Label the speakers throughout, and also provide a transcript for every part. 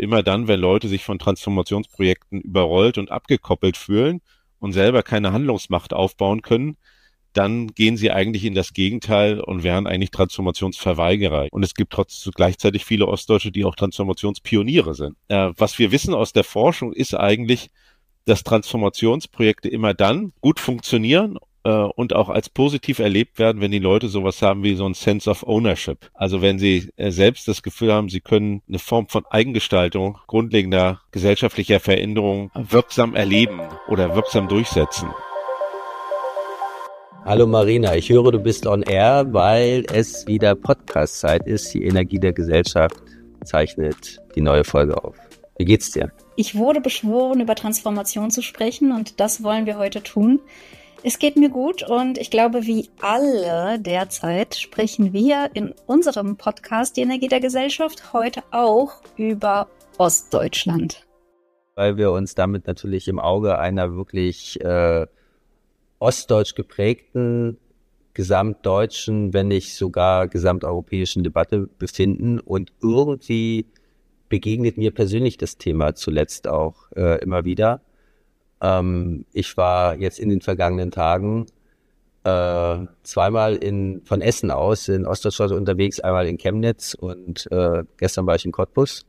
Speaker 1: immer dann, wenn Leute sich von Transformationsprojekten überrollt und abgekoppelt fühlen und selber keine Handlungsmacht aufbauen können, dann gehen sie eigentlich in das Gegenteil und wären eigentlich Transformationsverweigerer. Und es gibt trotzdem gleichzeitig viele Ostdeutsche, die auch Transformationspioniere sind. Was wir wissen aus der Forschung ist eigentlich, dass Transformationsprojekte immer dann gut funktionieren und auch als positiv erlebt werden, wenn die Leute sowas haben wie so ein Sense of Ownership. Also wenn sie selbst das Gefühl haben, sie können eine Form von Eigengestaltung, grundlegender gesellschaftlicher Veränderung wirksam erleben oder wirksam durchsetzen.
Speaker 2: Hallo Marina, ich höre, du bist on air, weil es wieder Podcast-Zeit ist. Die Energie der Gesellschaft zeichnet die neue Folge auf. Wie geht's dir?
Speaker 3: Ich wurde beschworen, über Transformation zu sprechen und das wollen wir heute tun. Es geht mir gut und ich glaube, wie alle derzeit sprechen wir in unserem Podcast Die Energie der Gesellschaft heute auch über Ostdeutschland.
Speaker 2: Weil wir uns damit natürlich im Auge einer wirklich ostdeutsch geprägten, gesamtdeutschen, wenn nicht sogar gesamteuropäischen Debatte befinden. Und irgendwie begegnet mir persönlich das Thema zuletzt auch immer wieder. Ich war jetzt in den vergangenen Tagen zweimal von Essen aus in Ostdeutschland unterwegs, einmal in Chemnitz und gestern war ich in Cottbus.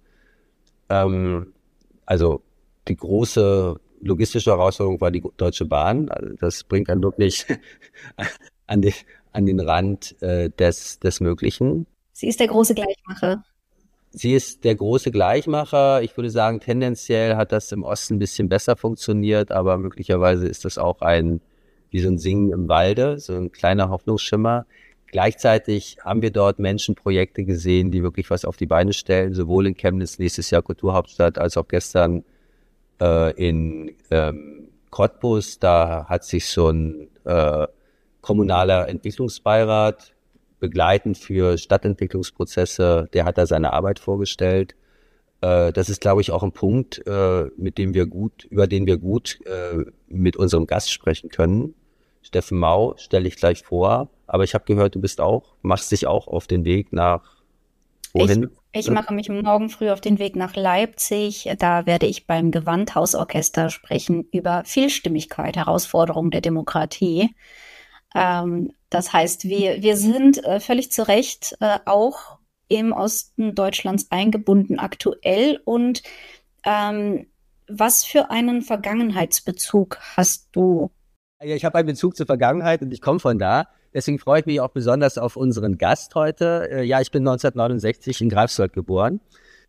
Speaker 2: Also die große logistische Herausforderung war die Deutsche Bahn. Also das bringt dann wirklich an den Rand des Möglichen.
Speaker 3: Sie ist der große Gleichmacher.
Speaker 2: Sie ist der große Gleichmacher. Ich würde sagen, tendenziell hat das im Osten ein bisschen besser funktioniert, aber möglicherweise ist das auch wie so ein Singen im Walde, so ein kleiner Hoffnungsschimmer. Gleichzeitig haben wir dort Menschenprojekte gesehen, die wirklich was auf die Beine stellen, sowohl in Chemnitz, nächstes Jahr Kulturhauptstadt, als auch gestern in Cottbus. Da hat sich so ein kommunaler Entwicklungsbeirat begleitend für Stadtentwicklungsprozesse, der hat da seine Arbeit vorgestellt. Das ist, glaube ich, auch ein Punkt, über den wir gut mit unserem Gast sprechen können. Steffen Mau stelle ich gleich vor, aber ich habe gehört, machst dich auch auf den Weg nach wohin?
Speaker 3: Ich mache mich morgen früh auf den Weg nach Leipzig. Da werde ich beim Gewandhausorchester sprechen über Vielstimmigkeit, Herausforderungen der Demokratie. Das heißt, wir sind völlig zu Recht auch im Osten Deutschlands eingebunden aktuell. Und was für einen Vergangenheitsbezug hast du?
Speaker 2: Ja, ich habe einen Bezug zur Vergangenheit und ich komme von da. Deswegen freue ich mich auch besonders auf unseren Gast heute. Ja, ich bin 1969 in Greifswald geboren,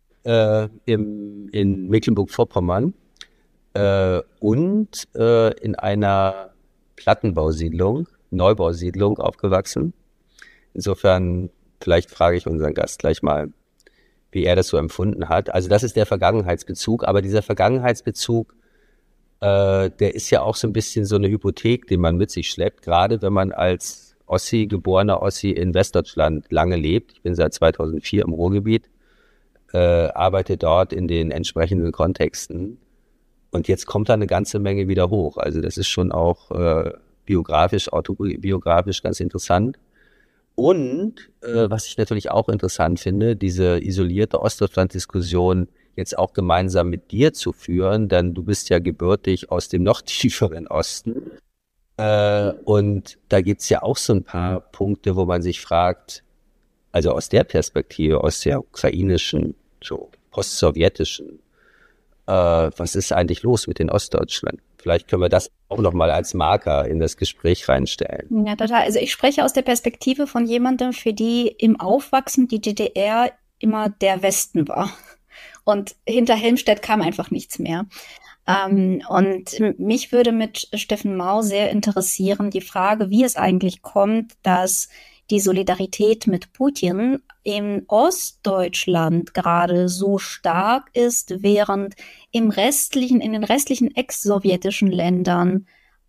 Speaker 2: in Mecklenburg-Vorpommern und in einer Neubausiedlung aufgewachsen. Insofern, vielleicht frage ich unseren Gast gleich mal, wie er das so empfunden hat. Also das ist der Vergangenheitsbezug, aber dieser Vergangenheitsbezug, der ist ja auch so ein bisschen so eine Hypothek, die man mit sich schleppt, gerade wenn man als geborener Ossi in Westdeutschland lange lebt. Ich bin seit 2004 im Ruhrgebiet, arbeite dort in den entsprechenden Kontexten und jetzt kommt da eine ganze Menge wieder hoch. Also das ist schon auch autobiografisch ganz interessant. Und was ich natürlich auch interessant finde, diese isolierte Ostdeutschland-Diskussion jetzt auch gemeinsam mit dir zu führen, denn du bist ja gebürtig aus dem noch tieferen Osten. Und da gibt's ja auch so ein paar Punkte, wo man sich fragt, also aus der Perspektive, aus der ukrainischen, so postsowjetischen, was ist eigentlich los mit den Ostdeutschland? Vielleicht können wir das auch nochmal als Marker in das Gespräch reinstellen.
Speaker 3: Ja, total. Also ich spreche aus der Perspektive von jemandem, für die im Aufwachsen die DDR immer der Westen war. Und hinter Helmstedt kam einfach nichts mehr. Und mich würde mit Steffen Mau sehr interessieren, die Frage, wie es eigentlich kommt, dass die Solidarität mit Putin in Ostdeutschland gerade so stark ist, während in den restlichen ex-sowjetischen Ländern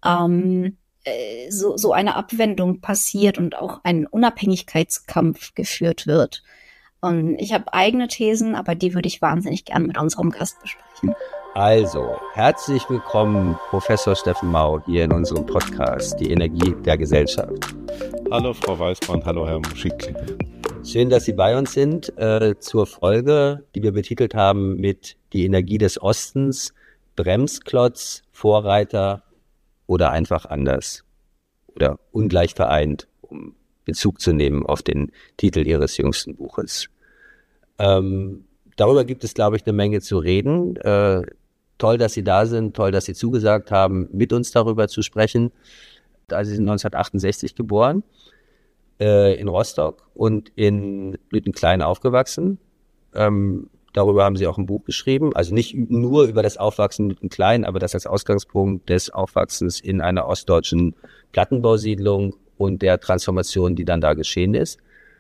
Speaker 3: so eine Abwendung passiert und auch ein Unabhängigkeitskampf geführt wird. Und ich habe eigene Thesen, aber die würde ich wahnsinnig gern mit unserem Gast besprechen.
Speaker 2: Also, herzlich willkommen, Professor Steffen Mau, hier in unserem Podcast, Die Energie der Gesellschaft.
Speaker 1: Hallo, Frau Weißbrand, hallo, Herr Muschik.
Speaker 2: Schön, dass Sie bei uns sind zur Folge, die wir betitelt haben mit Die Energie des Ostens, Bremsklotz, Vorreiter oder einfach anders oder ungleich vereint, um Bezug zu nehmen auf den Titel Ihres jüngsten Buches. Darüber gibt es, glaube ich, eine Menge zu reden. Toll, dass Sie da sind, toll, dass Sie zugesagt haben, mit uns darüber zu sprechen. Also Sie sind 1968 geboren. In Rostock und in Lüttenklein aufgewachsen. Darüber haben Sie auch ein Buch geschrieben. Also nicht nur über das Aufwachsen in Lüttenklein, aber das als Ausgangspunkt des Aufwachsens in einer ostdeutschen Plattenbausiedlung und der Transformation, die dann da geschehen ist.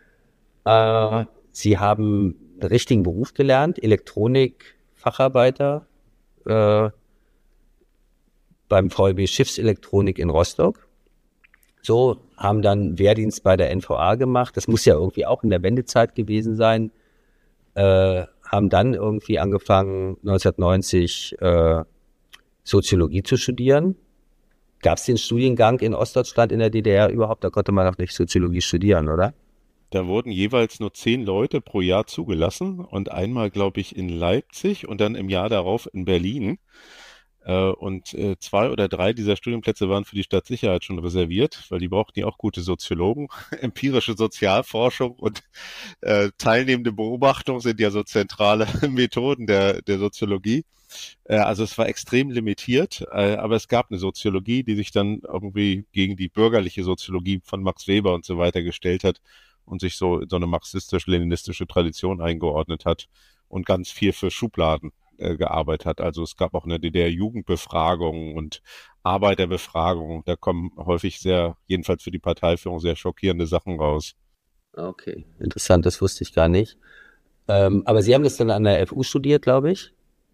Speaker 2: Sie haben einen richtigen Beruf gelernt, Elektronik-Facharbeiter beim VEB Schiffselektronik in Rostock. So, haben dann Wehrdienst bei der NVA gemacht. Das muss ja irgendwie auch in der Wendezeit gewesen sein. Haben dann irgendwie angefangen, 1990 Soziologie zu studieren. Gab es den Studiengang in Ostdeutschland in der DDR überhaupt? Da konnte man noch nicht Soziologie studieren, oder?
Speaker 1: Da wurden jeweils nur 10 Leute pro Jahr zugelassen und einmal, glaube ich, in Leipzig und dann im Jahr darauf in Berlin. Und 2 oder 3 dieser Studienplätze waren für die Stadtsicherheit schon reserviert, weil die brauchten ja auch gute Soziologen. Empirische Sozialforschung und teilnehmende Beobachtung sind ja so zentrale Methoden der Soziologie. Also es war extrem limitiert, aber es gab eine Soziologie, die sich dann irgendwie gegen die bürgerliche Soziologie von Max Weber und so weiter gestellt hat und sich so in so eine marxistisch-leninistische Tradition eingeordnet hat und ganz viel für Schubladen gearbeitet hat. Also es gab auch in der DDR Jugendbefragungen und Arbeiterbefragungen. Da kommen häufig jedenfalls für die Parteiführung, sehr schockierende Sachen raus.
Speaker 2: Okay, interessant, das wusste ich gar nicht. Aber Sie haben das dann an der FU studiert, glaube ich.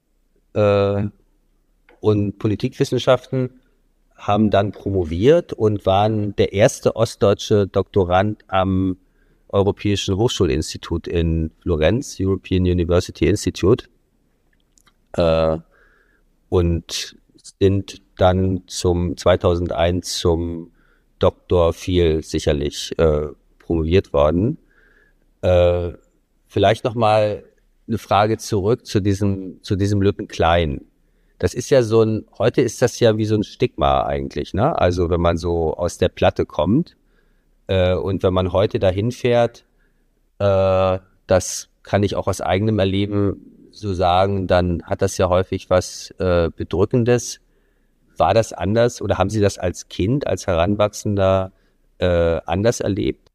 Speaker 2: Und Politikwissenschaften, haben dann promoviert und waren der erste ostdeutsche Doktorand am Europäischen Hochschulinstitut in Florenz, European University Institute. Und sind dann 2001 zum Dr. Viel sicherlich promoviert worden. Vielleicht nochmal eine Frage zurück zu diesem Lüttenklein. Das ist ja heute ist das ja wie so ein Stigma eigentlich, ne? Also wenn man so aus der Platte kommt und wenn man heute dahin fährt, das kann ich auch aus eigenem Erleben so sagen, dann hat das ja häufig was Bedrückendes. War das anders oder haben Sie das als Kind, als Heranwachsender anders erlebt?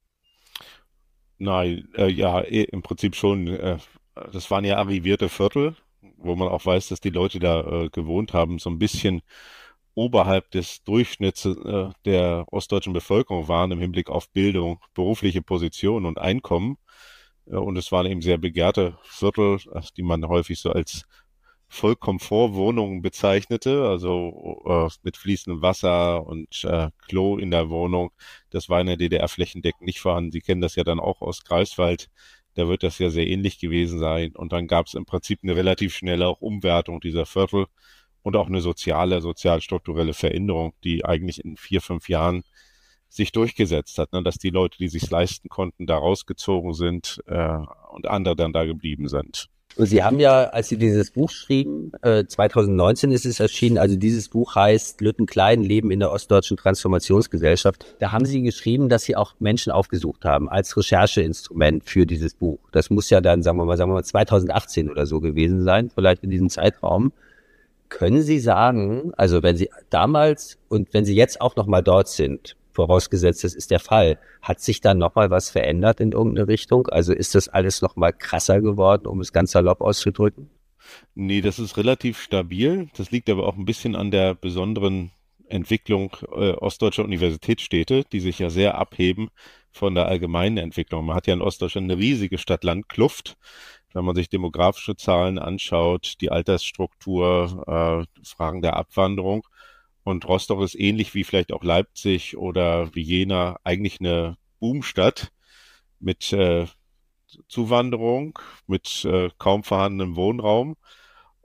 Speaker 1: Nein, ja, im Prinzip schon. Das waren ja arrivierte Viertel, wo man auch weiß, dass die Leute da gewohnt haben, so ein bisschen oberhalb des Durchschnitts der ostdeutschen Bevölkerung waren im Hinblick auf Bildung, berufliche Position und Einkommen. Und es waren eben sehr begehrte Viertel, die man häufig so als Vollkomfortwohnungen bezeichnete, also mit fließendem Wasser und Klo in der Wohnung. Das war in der DDR flächendeckend nicht vorhanden. Sie kennen das ja dann auch aus Greifswald. Da wird das ja sehr ähnlich gewesen sein. Und dann gab es im Prinzip eine relativ schnelle auch Umwertung dieser Viertel und auch eine sozialstrukturelle Veränderung, die eigentlich in 4, 5 Jahren sich durchgesetzt hat, ne? Dass die Leute, die sich leisten konnten, da rausgezogen sind und andere dann da geblieben sind.
Speaker 2: Und Sie haben ja, als Sie dieses Buch schrieben, 2019 ist es erschienen, also dieses Buch heißt Lüttenklein, Leben in der ostdeutschen Transformationsgesellschaft. Da haben Sie geschrieben, dass Sie auch Menschen aufgesucht haben als Rechercheinstrument für dieses Buch. Das muss ja dann, sagen wir mal 2018 oder so gewesen sein, vielleicht in diesem Zeitraum. Können Sie sagen, also wenn Sie damals und wenn Sie jetzt auch nochmal dort sind, vorausgesetzt, das ist der Fall, hat sich dann nochmal was verändert in irgendeine Richtung? Also ist das alles nochmal krasser geworden, um es ganz salopp auszudrücken?
Speaker 1: Nee, das ist relativ stabil. Das liegt aber auch ein bisschen an der besonderen Entwicklung ostdeutscher Universitätsstädte, die sich ja sehr abheben von der allgemeinen Entwicklung. Man hat ja in Ostdeutschland eine riesige Stadt-Land-Kluft. Wenn man sich demografische Zahlen anschaut, die Altersstruktur, Fragen der Abwanderung. Und Rostock ist ähnlich wie vielleicht auch Leipzig oder wie Jena eigentlich eine Boomstadt mit Zuwanderung, mit kaum vorhandenem Wohnraum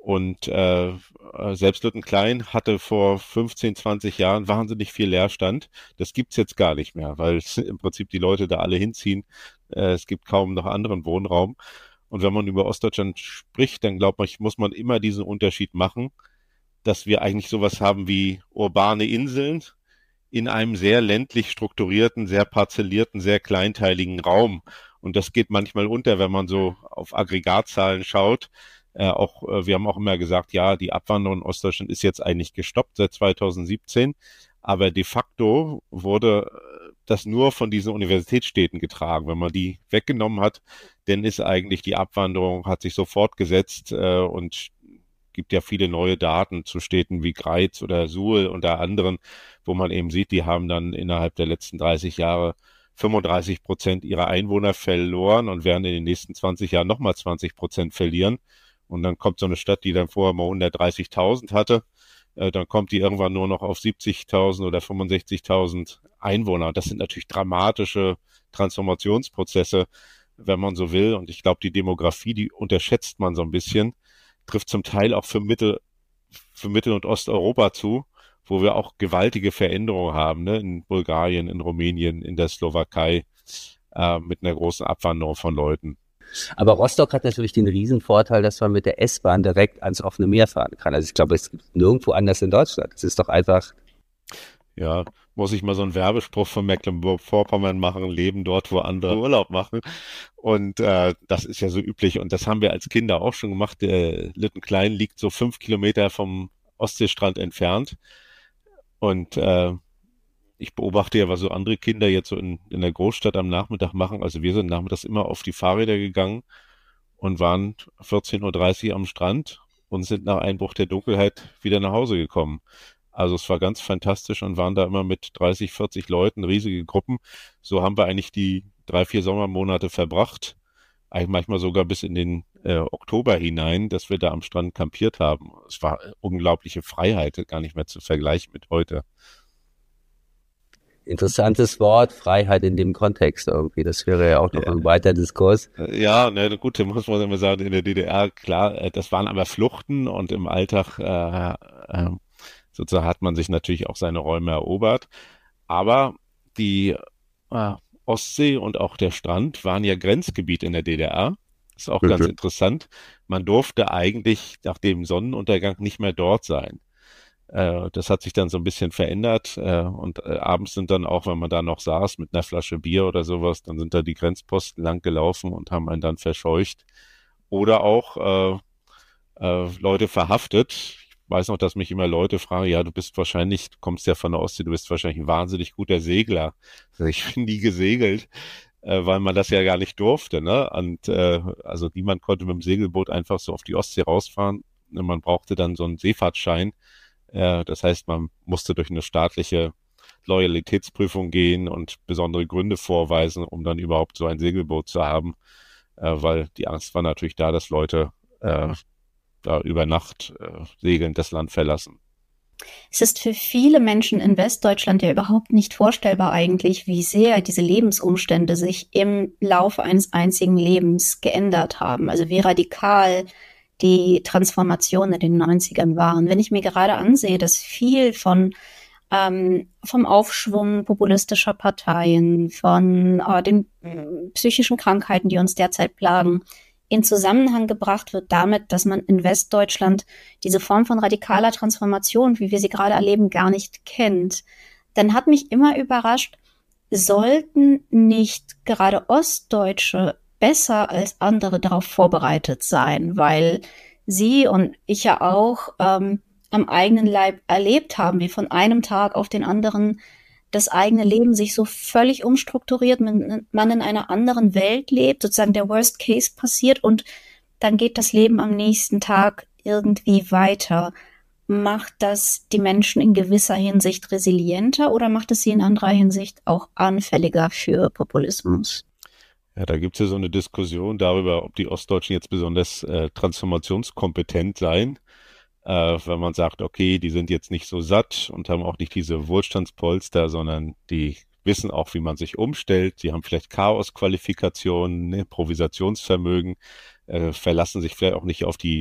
Speaker 1: Und selbst Lüttenklein hatte vor 15, 20 Jahren wahnsinnig viel Leerstand. Das gibt's jetzt gar nicht mehr, weil im Prinzip die Leute da alle hinziehen. Es gibt kaum noch anderen Wohnraum. Und wenn man über Ostdeutschland spricht, dann glaube ich, muss man immer diesen Unterschied machen, dass wir eigentlich sowas haben wie urbane Inseln in einem sehr ländlich strukturierten, sehr parzellierten, sehr kleinteiligen Raum. Und das geht manchmal unter, wenn man so auf Aggregatzahlen schaut. Wir haben auch immer gesagt, ja, die Abwanderung in Ostdeutschland ist jetzt eigentlich gestoppt seit 2017. Aber de facto wurde das nur von diesen Universitätsstädten getragen. Wenn man die weggenommen hat, dann ist eigentlich die Abwanderung, hat sich so fortgesetzt und gibt ja viele neue Daten zu Städten wie Greiz oder Suhl und anderen, wo man eben sieht, die haben dann innerhalb der letzten 30 Jahre 35% ihrer Einwohner verloren und werden in den nächsten 20 Jahren nochmal 20% verlieren. Und dann kommt so eine Stadt, die dann vorher mal 130.000 hatte, dann kommt die irgendwann nur noch auf 70.000 oder 65.000 Einwohner. Und das sind natürlich dramatische Transformationsprozesse, wenn man so will. Und ich glaube, die Demografie, die unterschätzt man so ein bisschen, trifft zum Teil auch für Mittel- und Osteuropa zu, wo wir auch gewaltige Veränderungen haben, ne? In Bulgarien, in Rumänien, in der Slowakei, mit einer großen Abwanderung von Leuten.
Speaker 2: Aber Rostock hat natürlich den Riesenvorteil, dass man mit der S-Bahn direkt ans offene Meer fahren kann. Also ich glaube, es gibt nirgendwo anders in Deutschland. Es ist doch einfach...
Speaker 1: Ja, muss ich mal so einen Werbespruch von Mecklenburg-Vorpommern machen, leben dort, wo andere Urlaub machen. Und das ist ja so üblich. Und das haben wir als Kinder auch schon gemacht. Lüttenklein liegt so 5 Kilometer vom Ostseestrand entfernt. Und ich beobachte ja, was so andere Kinder jetzt so in der Großstadt am Nachmittag machen. Also wir sind nachmittags immer auf die Fahrräder gegangen und waren 14:30 Uhr am Strand und sind nach Einbruch der Dunkelheit wieder nach Hause gekommen. Also es war ganz fantastisch und waren da immer mit 30, 40 Leuten, riesige Gruppen. So haben wir eigentlich die 3, 4 Sommermonate verbracht. Eigentlich manchmal sogar bis in den Oktober hinein, dass wir da am Strand kampiert haben. Es war unglaubliche Freiheit, gar nicht mehr zu vergleichen mit heute.
Speaker 2: Interessantes Wort, Freiheit in dem Kontext irgendwie. Das wäre ja auch noch ein weiter Diskurs.
Speaker 1: Ja, ne, gut, da muss man immer sagen, in der DDR, klar, das waren aber Fluchten und im Alltag sozusagen hat man sich natürlich auch seine Räume erobert. Aber die Ostsee und auch der Strand waren ja Grenzgebiet in der DDR. Ist auch ganz interessant. Man durfte eigentlich nach dem Sonnenuntergang nicht mehr dort sein. Das hat sich dann so ein bisschen verändert und abends sind dann auch, wenn man da noch saß mit einer Flasche Bier oder sowas, dann sind da die Grenzposten lang gelaufen und haben einen dann verscheucht oder auch Leute verhaftet. Ich weiß noch, dass mich immer Leute fragen, ja, du kommst ja von der Ostsee, du bist wahrscheinlich ein wahnsinnig guter Segler. Also ich bin nie gesegelt, weil man das ja gar nicht durfte, ne? Und also niemand konnte mit dem Segelboot einfach so auf die Ostsee rausfahren. Man brauchte dann so einen Seefahrtschein. Das heißt, man musste durch eine staatliche Loyalitätsprüfung gehen und besondere Gründe vorweisen, um dann überhaupt so ein Segelboot zu haben, weil die Angst war natürlich da, dass Leute da über Nacht segelnd das Land verlassen.
Speaker 3: Es ist für viele Menschen in Westdeutschland ja überhaupt nicht vorstellbar eigentlich, wie sehr diese Lebensumstände sich im Laufe eines einzigen Lebens geändert haben. Also wie radikal die Transformation in den 90ern waren. Wenn ich mir gerade ansehe, dass viel vom Aufschwung populistischer Parteien, von den psychischen Krankheiten, die uns derzeit plagen, in Zusammenhang gebracht wird damit, dass man in Westdeutschland diese Form von radikaler Transformation, wie wir sie gerade erleben, gar nicht kennt, dann hat mich immer überrascht, sollten nicht gerade Ostdeutsche besser als andere darauf vorbereitet sein, weil sie und ich ja auch am eigenen Leib erlebt haben, wie von einem Tag auf den anderen das eigene Leben sich so völlig umstrukturiert, man in einer anderen Welt lebt, sozusagen der Worst Case passiert und dann geht das Leben am nächsten Tag irgendwie weiter. Macht das die Menschen in gewisser Hinsicht resilienter oder macht es sie in anderer Hinsicht auch anfälliger für Populismus?
Speaker 1: Ja, da gibt es ja so eine Diskussion darüber, ob die Ostdeutschen jetzt besonders transformationskompetent seien. Wenn man sagt, okay, die sind jetzt nicht so satt und haben auch nicht diese Wohlstandspolster, sondern die wissen auch, wie man sich umstellt. Sie haben vielleicht Chaosqualifikationen, Improvisationsvermögen, verlassen sich vielleicht auch nicht auf die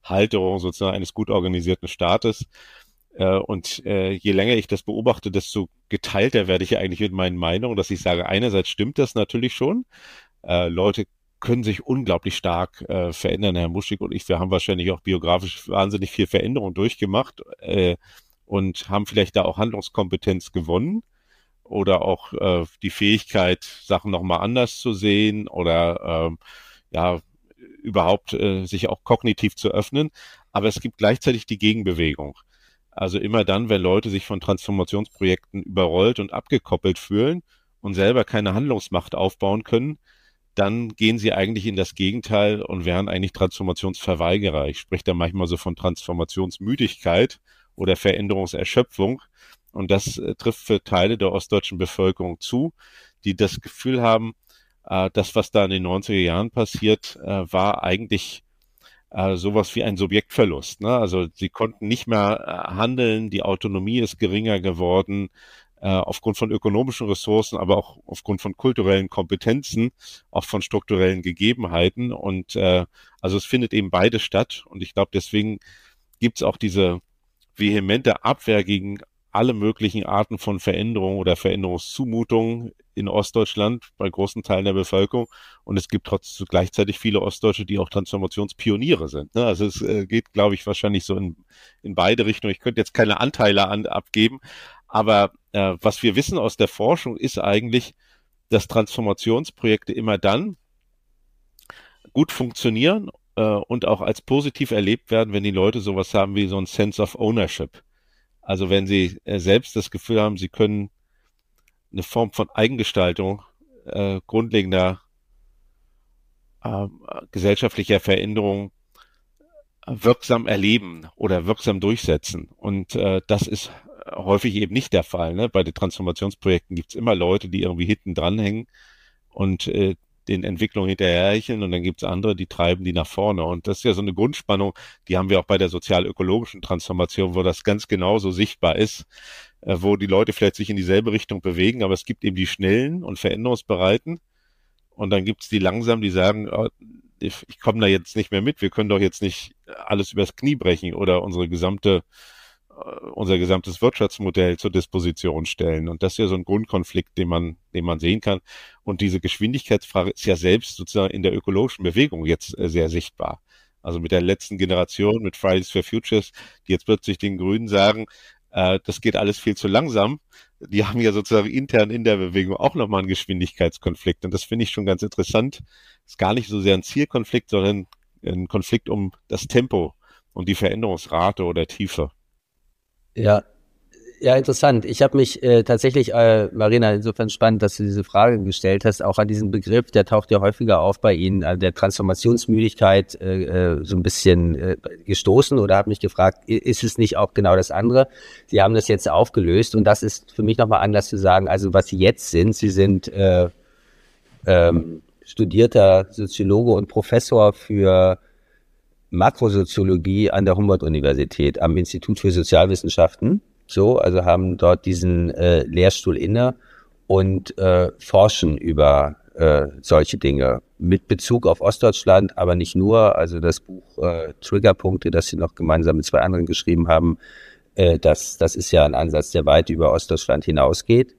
Speaker 1: Halterung sozusagen eines gut organisierten Staates. Und je länger ich das beobachte, desto geteilter werde ich ja eigentlich mit meinen Meinungen, dass ich sage, einerseits stimmt das natürlich schon. Leute können sich unglaublich stark verändern. Herr Muschig und ich, wir haben wahrscheinlich auch biografisch wahnsinnig viel Veränderung durchgemacht und haben vielleicht da auch Handlungskompetenz gewonnen oder auch die Fähigkeit, Sachen nochmal anders zu sehen oder ja, überhaupt sich auch kognitiv zu öffnen. Aber es gibt gleichzeitig die Gegenbewegung. Also immer dann, wenn Leute sich von Transformationsprojekten überrollt und abgekoppelt fühlen und selber keine Handlungsmacht aufbauen können, dann gehen sie eigentlich in das Gegenteil und wären eigentlich Transformationsverweigerer. Ich spreche da manchmal so von Transformationsmüdigkeit oder Veränderungserschöpfung. Und das trifft für Teile der ostdeutschen Bevölkerung zu, die das Gefühl haben, das, was da in den 90er Jahren passiert, war eigentlich sowas wie ein Subjektverlust. Ne? Also sie konnten nicht mehr handeln, die Autonomie ist geringer geworden, aufgrund von ökonomischen Ressourcen, aber auch aufgrund von kulturellen Kompetenzen, auch von strukturellen Gegebenheiten. Und also es findet eben beides statt. Und ich glaube, deswegen gibt es auch diese vehemente Abwehr gegen alle möglichen Arten von Veränderungen oder Veränderungszumutungen in Ostdeutschland bei großen Teilen der Bevölkerung. Und es gibt trotzdem gleichzeitig viele Ostdeutsche, die auch Transformationspioniere sind. Ne? Also es geht, glaube ich, wahrscheinlich so in beide Richtungen. Ich könnte jetzt keine Anteile abgeben, aber was wir wissen aus der Forschung ist eigentlich, dass Transformationsprojekte immer dann gut funktionieren und auch als positiv erlebt werden, wenn die Leute sowas haben wie so ein Sense of Ownership. Also wenn sie selbst das Gefühl haben, sie können eine Form von Eigengestaltung grundlegender gesellschaftlicher Veränderung wirksam erleben oder wirksam durchsetzen. Und das ist häufig eben nicht der Fall. Ne? Bei den Transformationsprojekten gibt es immer Leute, die irgendwie hinten dranhängen und den Entwicklungen hinterherhecheln und dann gibt es andere, die treiben die nach vorne. Und das ist ja so eine Grundspannung, die haben wir auch bei der sozial-ökologischen Transformation, wo das ganz genauso sichtbar ist, wo die Leute vielleicht sich in dieselbe Richtung bewegen, aber es gibt eben die Schnellen und Veränderungsbereiten und dann gibt es die Langsamen, die sagen, oh, ich komme da jetzt nicht mehr mit, wir können doch jetzt nicht alles übers Knie brechen oder unser gesamtes Wirtschaftsmodell zur Disposition stellen. Und das ist ja so ein Grundkonflikt, den man sehen kann. Und diese Geschwindigkeitsfrage ist ja selbst sozusagen in der ökologischen Bewegung jetzt sehr sichtbar. Also mit der letzten Generation, mit Fridays for Futures, die jetzt plötzlich den Grünen sagen, das geht alles viel zu langsam. Die haben ja sozusagen intern in der Bewegung auch nochmal einen Geschwindigkeitskonflikt. Und das finde ich schon ganz interessant. Ist gar nicht so sehr ein Zielkonflikt, sondern ein Konflikt um das Tempo und die Veränderungsrate oder Tiefe.
Speaker 2: Ja, ja, interessant. Ich habe mich tatsächlich, Marina, insofern spannend, dass du diese Frage gestellt hast, auch an diesen Begriff, der taucht ja häufiger auf bei Ihnen, der Transformationsmüdigkeit so ein bisschen gestoßen oder habe mich gefragt, ist es nicht auch genau das andere? Sie haben das jetzt aufgelöst und das ist für mich nochmal anders zu sagen, also was Sie jetzt sind, Sie sind studierter Soziologe und Professor für Makrosoziologie an der Humboldt-Universität am Institut für Sozialwissenschaften. So, also haben dort diesen Lehrstuhl inne und forschen über solche Dinge mit Bezug auf Ostdeutschland, aber nicht nur. Also das Buch Triggerpunkte, das Sie noch gemeinsam mit 2 anderen geschrieben haben, das ist ja ein Ansatz, der weit über Ostdeutschland hinausgeht.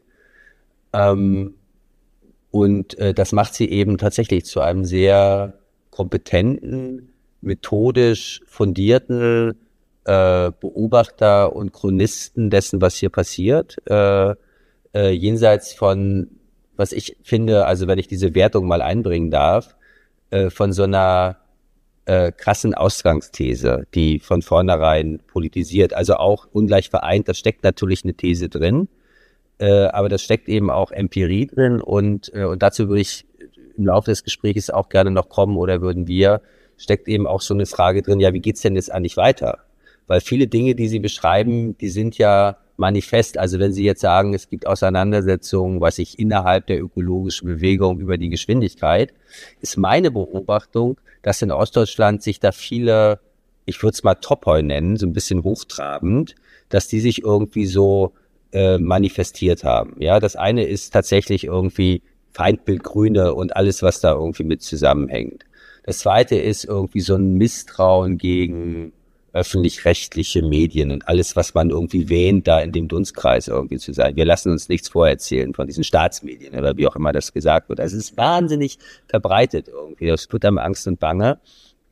Speaker 2: Und das macht Sie eben tatsächlich zu einem sehr kompetenten, methodisch fundierten Beobachter und Chronisten dessen, was hier passiert, jenseits von, was ich finde, also wenn ich diese Wertung mal einbringen darf, von so einer krassen Ausgangsthese, die von vornherein politisiert, also auch ungleich vereint, da steckt natürlich eine These drin, aber da steckt eben auch Empirie drin und dazu würde ich im Laufe des Gesprächs auch gerne noch kommen oder würden wir, steckt eben auch so eine Frage drin, ja, wie geht's denn jetzt eigentlich weiter? Weil viele Dinge, die Sie beschreiben, die sind ja manifest. Also wenn Sie jetzt sagen, es gibt Auseinandersetzungen, was ich innerhalb der ökologischen Bewegung über die Geschwindigkeit, ist meine Beobachtung, dass in Ostdeutschland sich da viele, ich würde es mal Topoi nennen, so ein bisschen hochtrabend, dass die sich irgendwie so manifestiert haben. Ja, das eine ist tatsächlich irgendwie Feindbild Grüne und alles, was da irgendwie mit zusammenhängt. Das zweite ist irgendwie so ein Misstrauen gegen öffentlich-rechtliche Medien und alles, was man irgendwie wähnt, da in dem Dunstkreis irgendwie zu sein. Wir lassen uns nichts vorerzählen von diesen Staatsmedien oder wie auch immer das gesagt wird. Also es ist wahnsinnig verbreitet irgendwie. Das tut einem Angst und Bange.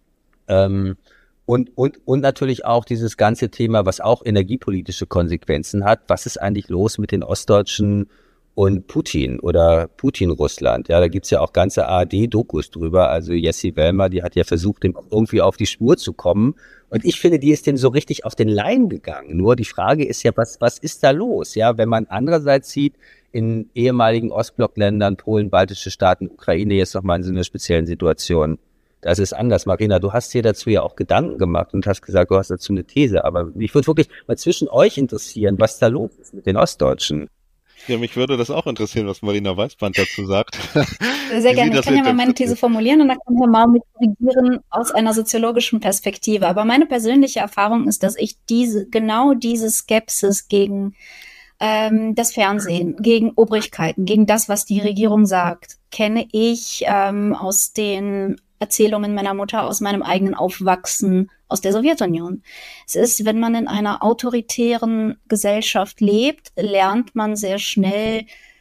Speaker 2: Und natürlich auch dieses ganze Thema, was auch energiepolitische Konsequenzen hat. Was ist eigentlich los mit den Ostdeutschen und Putin oder Putin-Russland? Ja, da gibt's ja auch ganze ARD-Dokus drüber. Also Jessie Wellmer, die hat ja versucht, dem irgendwie auf die Spur zu kommen. Und ich finde, die ist dem so richtig auf den Leim gegangen. Nur die Frage ist ja, was ist da los? Ja, wenn man andererseits sieht, in ehemaligen Ostblockländern, Polen, baltische Staaten, Ukraine jetzt nochmal in so einer speziellen Situation. Das ist anders. Marina, du hast dir dazu ja auch Gedanken gemacht und hast gesagt, du hast dazu eine These. Aber mich würde wirklich mal zwischen euch interessieren, was da los ist mit den Ostdeutschen.
Speaker 1: Ja, mich würde das auch interessieren, was Marina Weißband dazu sagt.
Speaker 3: Sehr gerne. Ich kann ja mal meine These formulieren und dann können wir mal mit korrigieren aus einer soziologischen Perspektive. Aber meine persönliche Erfahrung ist, dass ich genau diese Skepsis gegen das Fernsehen, gegen Obrigkeiten, gegen das, was die Regierung sagt, kenne ich aus den Erzählungen meiner Mutter, aus meinem eigenen Aufwachsen aus der Sowjetunion. Es ist, wenn man in einer autoritären Gesellschaft lebt, lernt man sehr schnell,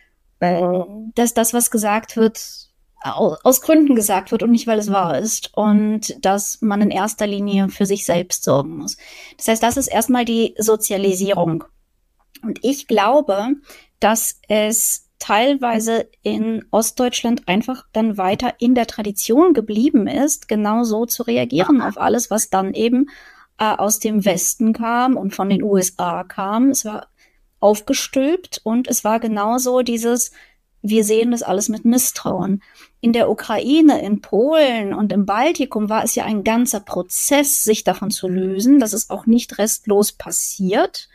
Speaker 3: dass das, was gesagt wird, aus Gründen gesagt wird und nicht, weil es wahr ist, und dass man in erster Linie für sich selbst sorgen muss. Das heißt, das ist erstmal die Sozialisierung. Und ich glaube, dass es teilweise in Ostdeutschland einfach dann weiter in der Tradition geblieben ist, genau so zu reagieren auf alles, was dann eben aus dem Westen kam und von den USA kam. Es war aufgestülpt und es war genauso dieses, wir sehen das alles mit Misstrauen. In der Ukraine, in Polen und im Baltikum war es ja ein ganzer Prozess, sich davon zu lösen. Das ist auch nicht restlos passiert,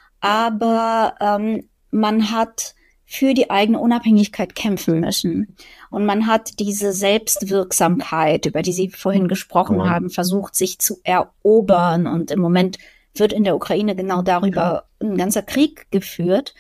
Speaker 3: aber man hat für die eigene Unabhängigkeit kämpfen müssen. Und man hat diese Selbstwirksamkeit, über die Sie vorhin gesprochen haben, versucht, sich zu erobern. Und im Moment wird in der Ukraine genau darüber ein ganzer Krieg geführt.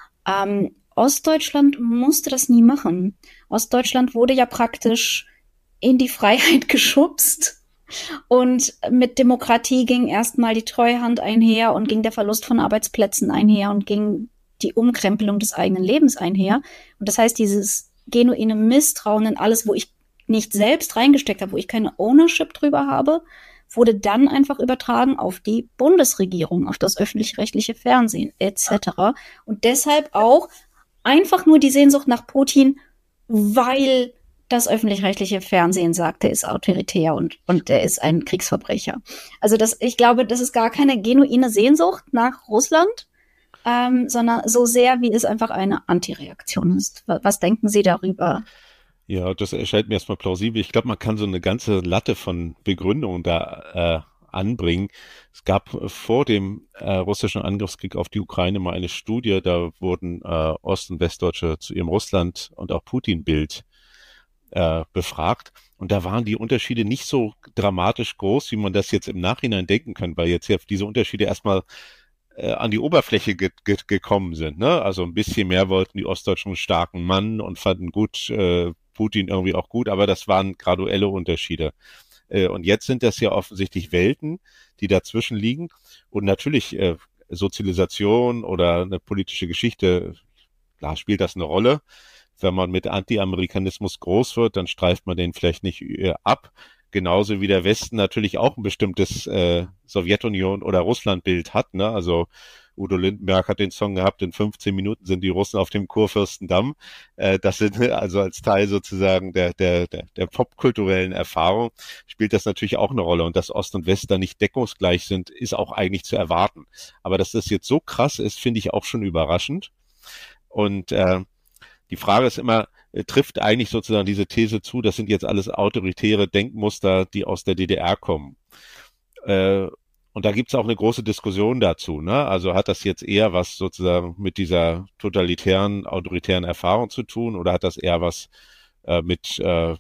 Speaker 3: Ostdeutschland musste das nie machen. Ostdeutschland wurde ja praktisch in die Freiheit geschubst. Und mit Demokratie ging erstmal die Treuhand einher und ging der Verlust von Arbeitsplätzen einher und ging die Umkrempelung des eigenen Lebens einher. Und das heißt, dieses genuine Misstrauen in alles, wo ich nicht selbst reingesteckt habe, wo ich keine Ownership drüber habe, wurde dann einfach übertragen auf die Bundesregierung, auf das öffentlich-rechtliche Fernsehen etc. Und deshalb auch einfach nur die Sehnsucht nach Putin, weil das öffentlich-rechtliche Fernsehen sagt, er ist autoritär und er ist ein Kriegsverbrecher. Also ich glaube, das ist gar keine genuine Sehnsucht nach Russland, sondern so sehr, wie es einfach eine Antireaktion ist. Was denken Sie darüber?
Speaker 1: Ja, das erscheint mir erstmal plausibel. Ich glaube, man kann so eine ganze Latte von Begründungen da anbringen. Es gab vor dem russischen Angriffskrieg auf die Ukraine mal eine Studie, da wurden Ost- und Westdeutsche zu ihrem Russland- und auch Putin-Bild befragt. Und da waren die Unterschiede nicht so dramatisch groß, wie man das jetzt im Nachhinein denken kann, weil jetzt ja diese Unterschiede erstmal an die Oberfläche gekommen sind. Ne? Also ein bisschen mehr wollten die Ostdeutschen einen starken Mann und fanden Putin irgendwie auch gut, aber das waren graduelle Unterschiede. Und jetzt sind das ja offensichtlich Welten, die dazwischen liegen. Und natürlich Sozialisation oder eine politische Geschichte, klar spielt das eine Rolle. Wenn man mit Anti-Amerikanismus groß wird, dann streift man den vielleicht nicht ab. Genauso wie der Westen natürlich auch ein bestimmtes Sowjetunion- oder Russlandbild hat. Ne? Also Udo Lindenberg hat den Song gehabt, in 15 Minuten sind die Russen auf dem Kurfürstendamm. Das sind also als Teil sozusagen der popkulturellen Erfahrung spielt das natürlich auch eine Rolle. Und dass Ost und West da nicht deckungsgleich sind, ist auch eigentlich zu erwarten. Aber dass das jetzt so krass ist, finde ich auch schon überraschend. Und die Frage ist immer, trifft eigentlich sozusagen diese These zu, das sind jetzt alles autoritäre Denkmuster, die aus der DDR kommen. Und da gibt's auch eine große Diskussion dazu. Ne? Also hat das jetzt eher was sozusagen mit dieser totalitären, autoritären Erfahrung zu tun oder hat das eher was mit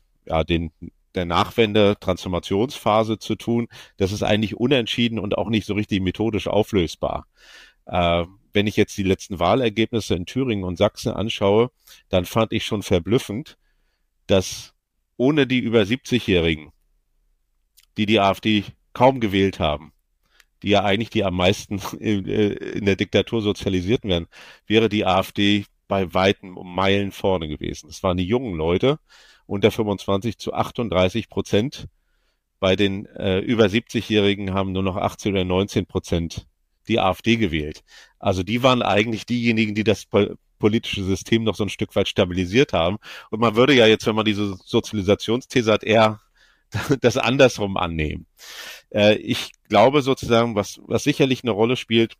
Speaker 1: der Nachwende, Transformationsphase zu tun? Das ist eigentlich unentschieden und auch nicht so richtig methodisch auflösbar. Wenn ich jetzt die letzten Wahlergebnisse in Thüringen und Sachsen anschaue, dann fand ich schon verblüffend, dass ohne die über 70-Jährigen die AfD kaum gewählt haben, die ja eigentlich die am meisten in der Diktatur sozialisierten werden, wäre die AfD bei Weitem um Meilen vorne gewesen. Es waren die jungen Leute unter 25 zu 38%. Bei den über 70-Jährigen haben nur noch 18 oder 19% die AfD gewählt. Also die waren eigentlich diejenigen, die das politische System noch so ein Stück weit stabilisiert haben. Und man würde ja jetzt, wenn man diese Sozialisationsthese hat, eher das andersrum annehmen. Ich glaube sozusagen, was sicherlich eine Rolle spielt,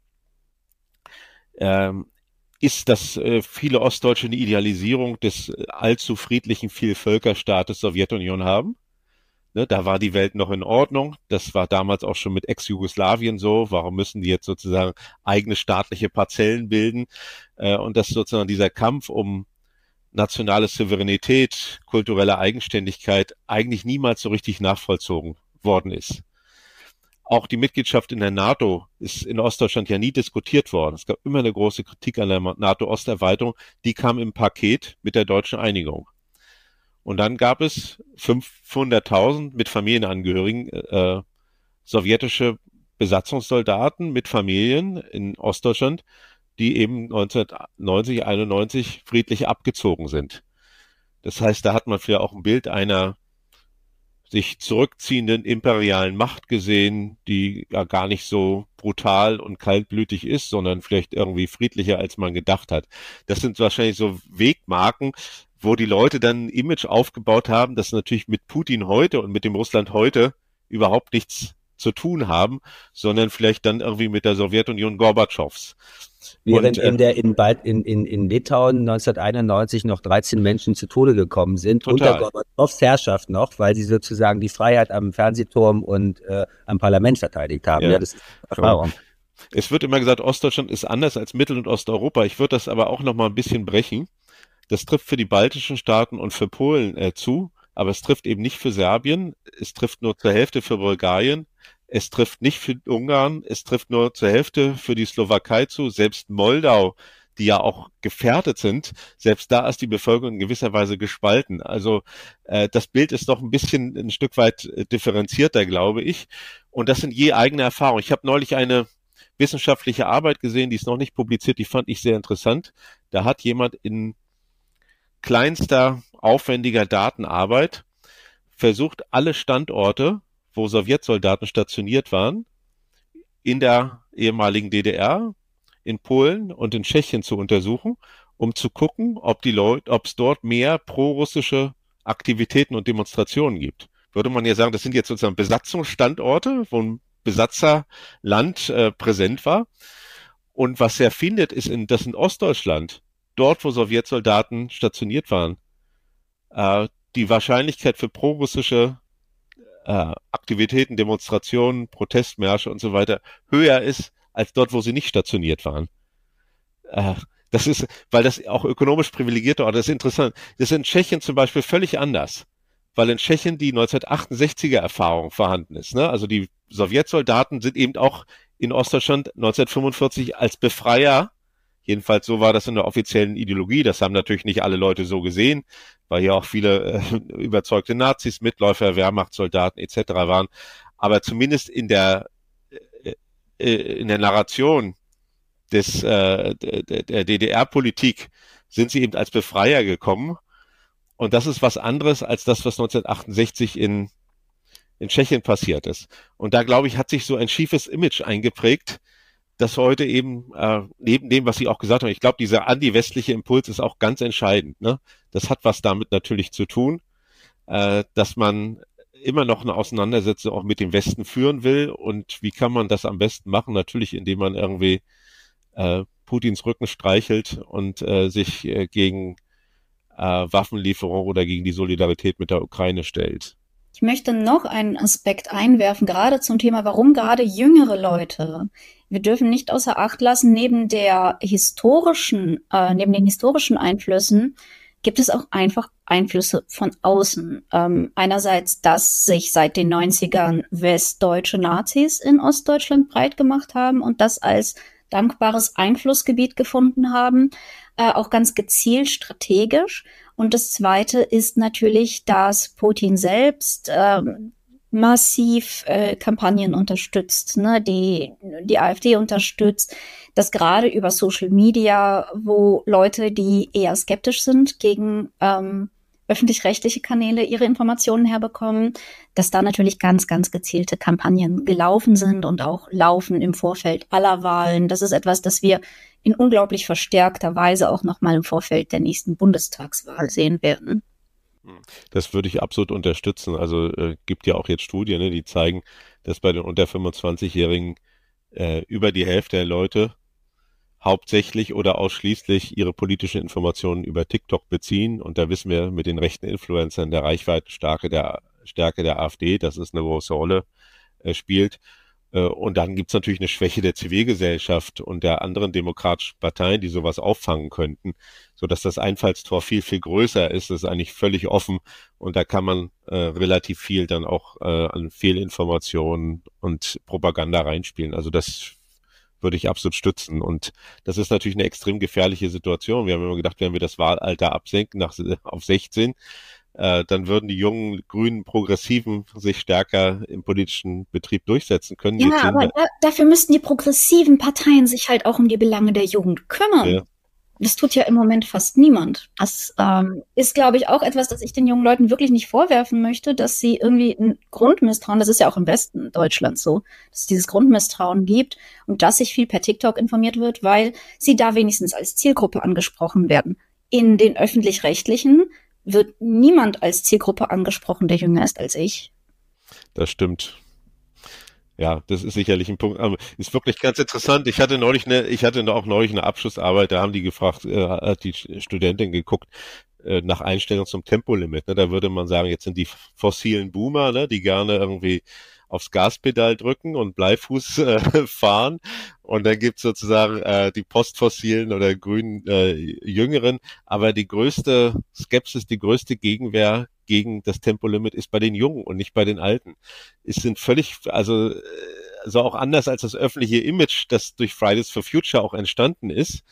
Speaker 1: ist, dass viele Ostdeutsche eine Idealisierung des allzu friedlichen Vielvölkerstaates Sowjetunion haben. Ne, da war die Welt noch in Ordnung. Das war damals auch schon mit Ex-Jugoslawien so. Warum müssen die jetzt sozusagen eigene staatliche Parzellen bilden? Und dass sozusagen dieser Kampf um nationale Souveränität, kulturelle Eigenständigkeit eigentlich niemals so richtig nachvollzogen worden ist. Auch die Mitgliedschaft in der NATO ist in Ostdeutschland ja nie diskutiert worden. Es gab immer eine große Kritik an der NATO-Osterweiterung. Die kam im Paket mit der deutschen Einigung. Und dann gab es 500.000 mit Familienangehörigen sowjetische Besatzungssoldaten mit Familien in Ostdeutschland, die eben 1990, 91 friedlich abgezogen sind. Das heißt, da hat man vielleicht auch ein Bild einer sich zurückziehenden imperialen Macht gesehen, die ja gar nicht so brutal und kaltblütig ist, sondern vielleicht irgendwie friedlicher, als man gedacht hat. Das sind wahrscheinlich so Wegmarken, wo die Leute dann ein Image aufgebaut haben, das natürlich mit Putin heute und mit dem Russland heute überhaupt nichts zu tun haben, sondern vielleicht dann irgendwie mit der Sowjetunion Gorbatschows.
Speaker 2: Während in Litauen 1991 noch 13 Menschen zu Tode gekommen sind, unter Gorbatschows Herrschaft noch, weil sie sozusagen die Freiheit am Fernsehturm und am Parlament verteidigt haben. Ja, das ist Erfahrung.
Speaker 1: Es wird immer gesagt, Ostdeutschland ist anders als Mittel- und Osteuropa. Ich würde das aber auch noch mal ein bisschen brechen. Das trifft für die baltischen Staaten und für Polen zu, aber es trifft eben nicht für Serbien, es trifft nur zur Hälfte für Bulgarien, es trifft nicht für Ungarn, es trifft nur zur Hälfte für die Slowakei zu, selbst Moldau, die ja auch gefährdet sind, selbst da ist die Bevölkerung in gewisser Weise gespalten. Also das Bild ist doch ein Stück weit differenzierter, glaube ich. Und das sind je eigene Erfahrungen. Ich habe neulich eine wissenschaftliche Arbeit gesehen, die ist noch nicht publiziert, die fand ich sehr interessant. Da hat jemand in kleinster, aufwendiger Datenarbeit versucht, alle Standorte, wo Sowjetsoldaten stationiert waren, in der ehemaligen DDR, in Polen und in Tschechien zu untersuchen, um zu gucken, ob es dort mehr prorussische Aktivitäten und Demonstrationen gibt. Würde man ja sagen, das sind jetzt sozusagen Besatzungsstandorte, wo ein Besatzerland präsent war. Und was er findet, ist, dass in Ostdeutschland, dort, wo Sowjetsoldaten stationiert waren, die Wahrscheinlichkeit für prorussische Aktivitäten, Demonstrationen, Protestmärsche und so weiter höher ist, als dort, wo sie nicht stationiert waren. Das ist, weil das auch ökonomisch privilegierte Orte, das ist interessant. Das ist in Tschechien zum Beispiel völlig anders, weil in Tschechien die 1968er Erfahrung vorhanden ist. Ne? Also die Sowjetsoldaten sind eben auch in Ostdeutschland 1945 als Befreier, jedenfalls so war das in der offiziellen Ideologie, das haben natürlich nicht alle Leute so gesehen, weil hier auch viele überzeugte Nazis, Mitläufer, Wehrmachtssoldaten etc. waren, aber zumindest in der Narration der DDR-Politik sind sie eben als Befreier gekommen. Und das ist was anderes als das, was 1968 in Tschechien passiert ist. Und da, glaube ich, hat sich so ein schiefes Image eingeprägt, das heute eben, neben dem, was Sie auch gesagt haben, ich glaube, dieser anti-westliche Impuls ist auch ganz entscheidend. Ne? Das hat was damit natürlich zu tun, dass man immer noch eine Auseinandersetzung auch mit dem Westen führen will. Und wie kann man das am besten machen? Natürlich, indem man irgendwie Putins Rücken streichelt und sich gegen Waffenlieferung oder gegen die Solidarität mit der Ukraine stellt.
Speaker 3: Ich möchte noch einen Aspekt einwerfen, gerade zum Thema, warum gerade jüngere Leute. Wir dürfen nicht außer Acht lassen, neben den historischen Einflüssen gibt es auch einfach Einflüsse von außen. Einerseits, dass sich seit den 90ern westdeutsche Nazis in Ostdeutschland breit gemacht haben und das als dankbares Einflussgebiet gefunden haben, auch ganz gezielt strategisch. Und das Zweite ist natürlich, dass Putin selbst massiv Kampagnen unterstützt, ne, die AfD unterstützt, dass gerade über Social Media, wo Leute, die eher skeptisch sind gegen öffentlich-rechtliche Kanäle ihre Informationen herbekommen, dass da natürlich ganz, ganz gezielte Kampagnen gelaufen sind und auch laufen im Vorfeld aller Wahlen. Das ist etwas, das wir in unglaublich verstärkter Weise auch nochmal im Vorfeld der nächsten Bundestagswahl sehen werden.
Speaker 1: Das würde ich absolut unterstützen. Also gibt ja auch jetzt Studien, ne, die zeigen, dass bei den unter 25-Jährigen über die Hälfte der Leute hauptsächlich oder ausschließlich ihre politischen Informationen über TikTok beziehen. Und da wissen wir mit den rechten Influencern der Reichweitenstärke der AfD, dass es eine große Rolle spielt. Und dann gibt's natürlich eine Schwäche der Zivilgesellschaft und der anderen demokratischen Parteien, die sowas auffangen könnten, so dass das Einfallstor viel, viel größer ist. Das ist eigentlich völlig offen und da kann man relativ viel dann auch an Fehlinformationen und Propaganda reinspielen. Also das würde ich absolut stützen. Und das ist natürlich eine extrem gefährliche Situation. Wir haben immer gedacht, wenn wir das Wahlalter absenken auf 16, dann würden die jungen grünen Progressiven sich stärker im politischen Betrieb durchsetzen können.
Speaker 3: Ja, aber dafür müssten die progressiven Parteien sich halt auch um die Belange der Jugend kümmern. Ja. Das tut ja im Moment fast niemand. Das ist, glaube ich, auch etwas, das ich den jungen Leuten wirklich nicht vorwerfen möchte, dass sie irgendwie ein Grundmisstrauen, das ist ja auch im Westen Deutschlands so, dass es dieses Grundmisstrauen gibt und dass sich viel per TikTok informiert wird, weil sie da wenigstens als Zielgruppe angesprochen werden. In den öffentlich-rechtlichen wird niemand als Zielgruppe angesprochen, der jünger ist als ich.
Speaker 1: Das stimmt. Ja, das ist sicherlich ein Punkt, aber ist wirklich ganz interessant. Ich hatte auch neulich eine Abschlussarbeit, da haben die gefragt, hat die Studentin geguckt, nach Einstellung zum Tempolimit. Ne? Da würde man sagen, jetzt sind die fossilen Boomer, ne, die gerne irgendwie aufs Gaspedal drücken und Bleifuß fahren. Und dann gibt's sozusagen die postfossilen oder grünen Jüngeren. Aber die größte Skepsis, die größte Gegenwehr gegen das Tempolimit ist bei den Jungen und nicht bei den Alten. Es sind völlig, also auch anders als das öffentliche Image, das durch Fridays for Future auch entstanden ist,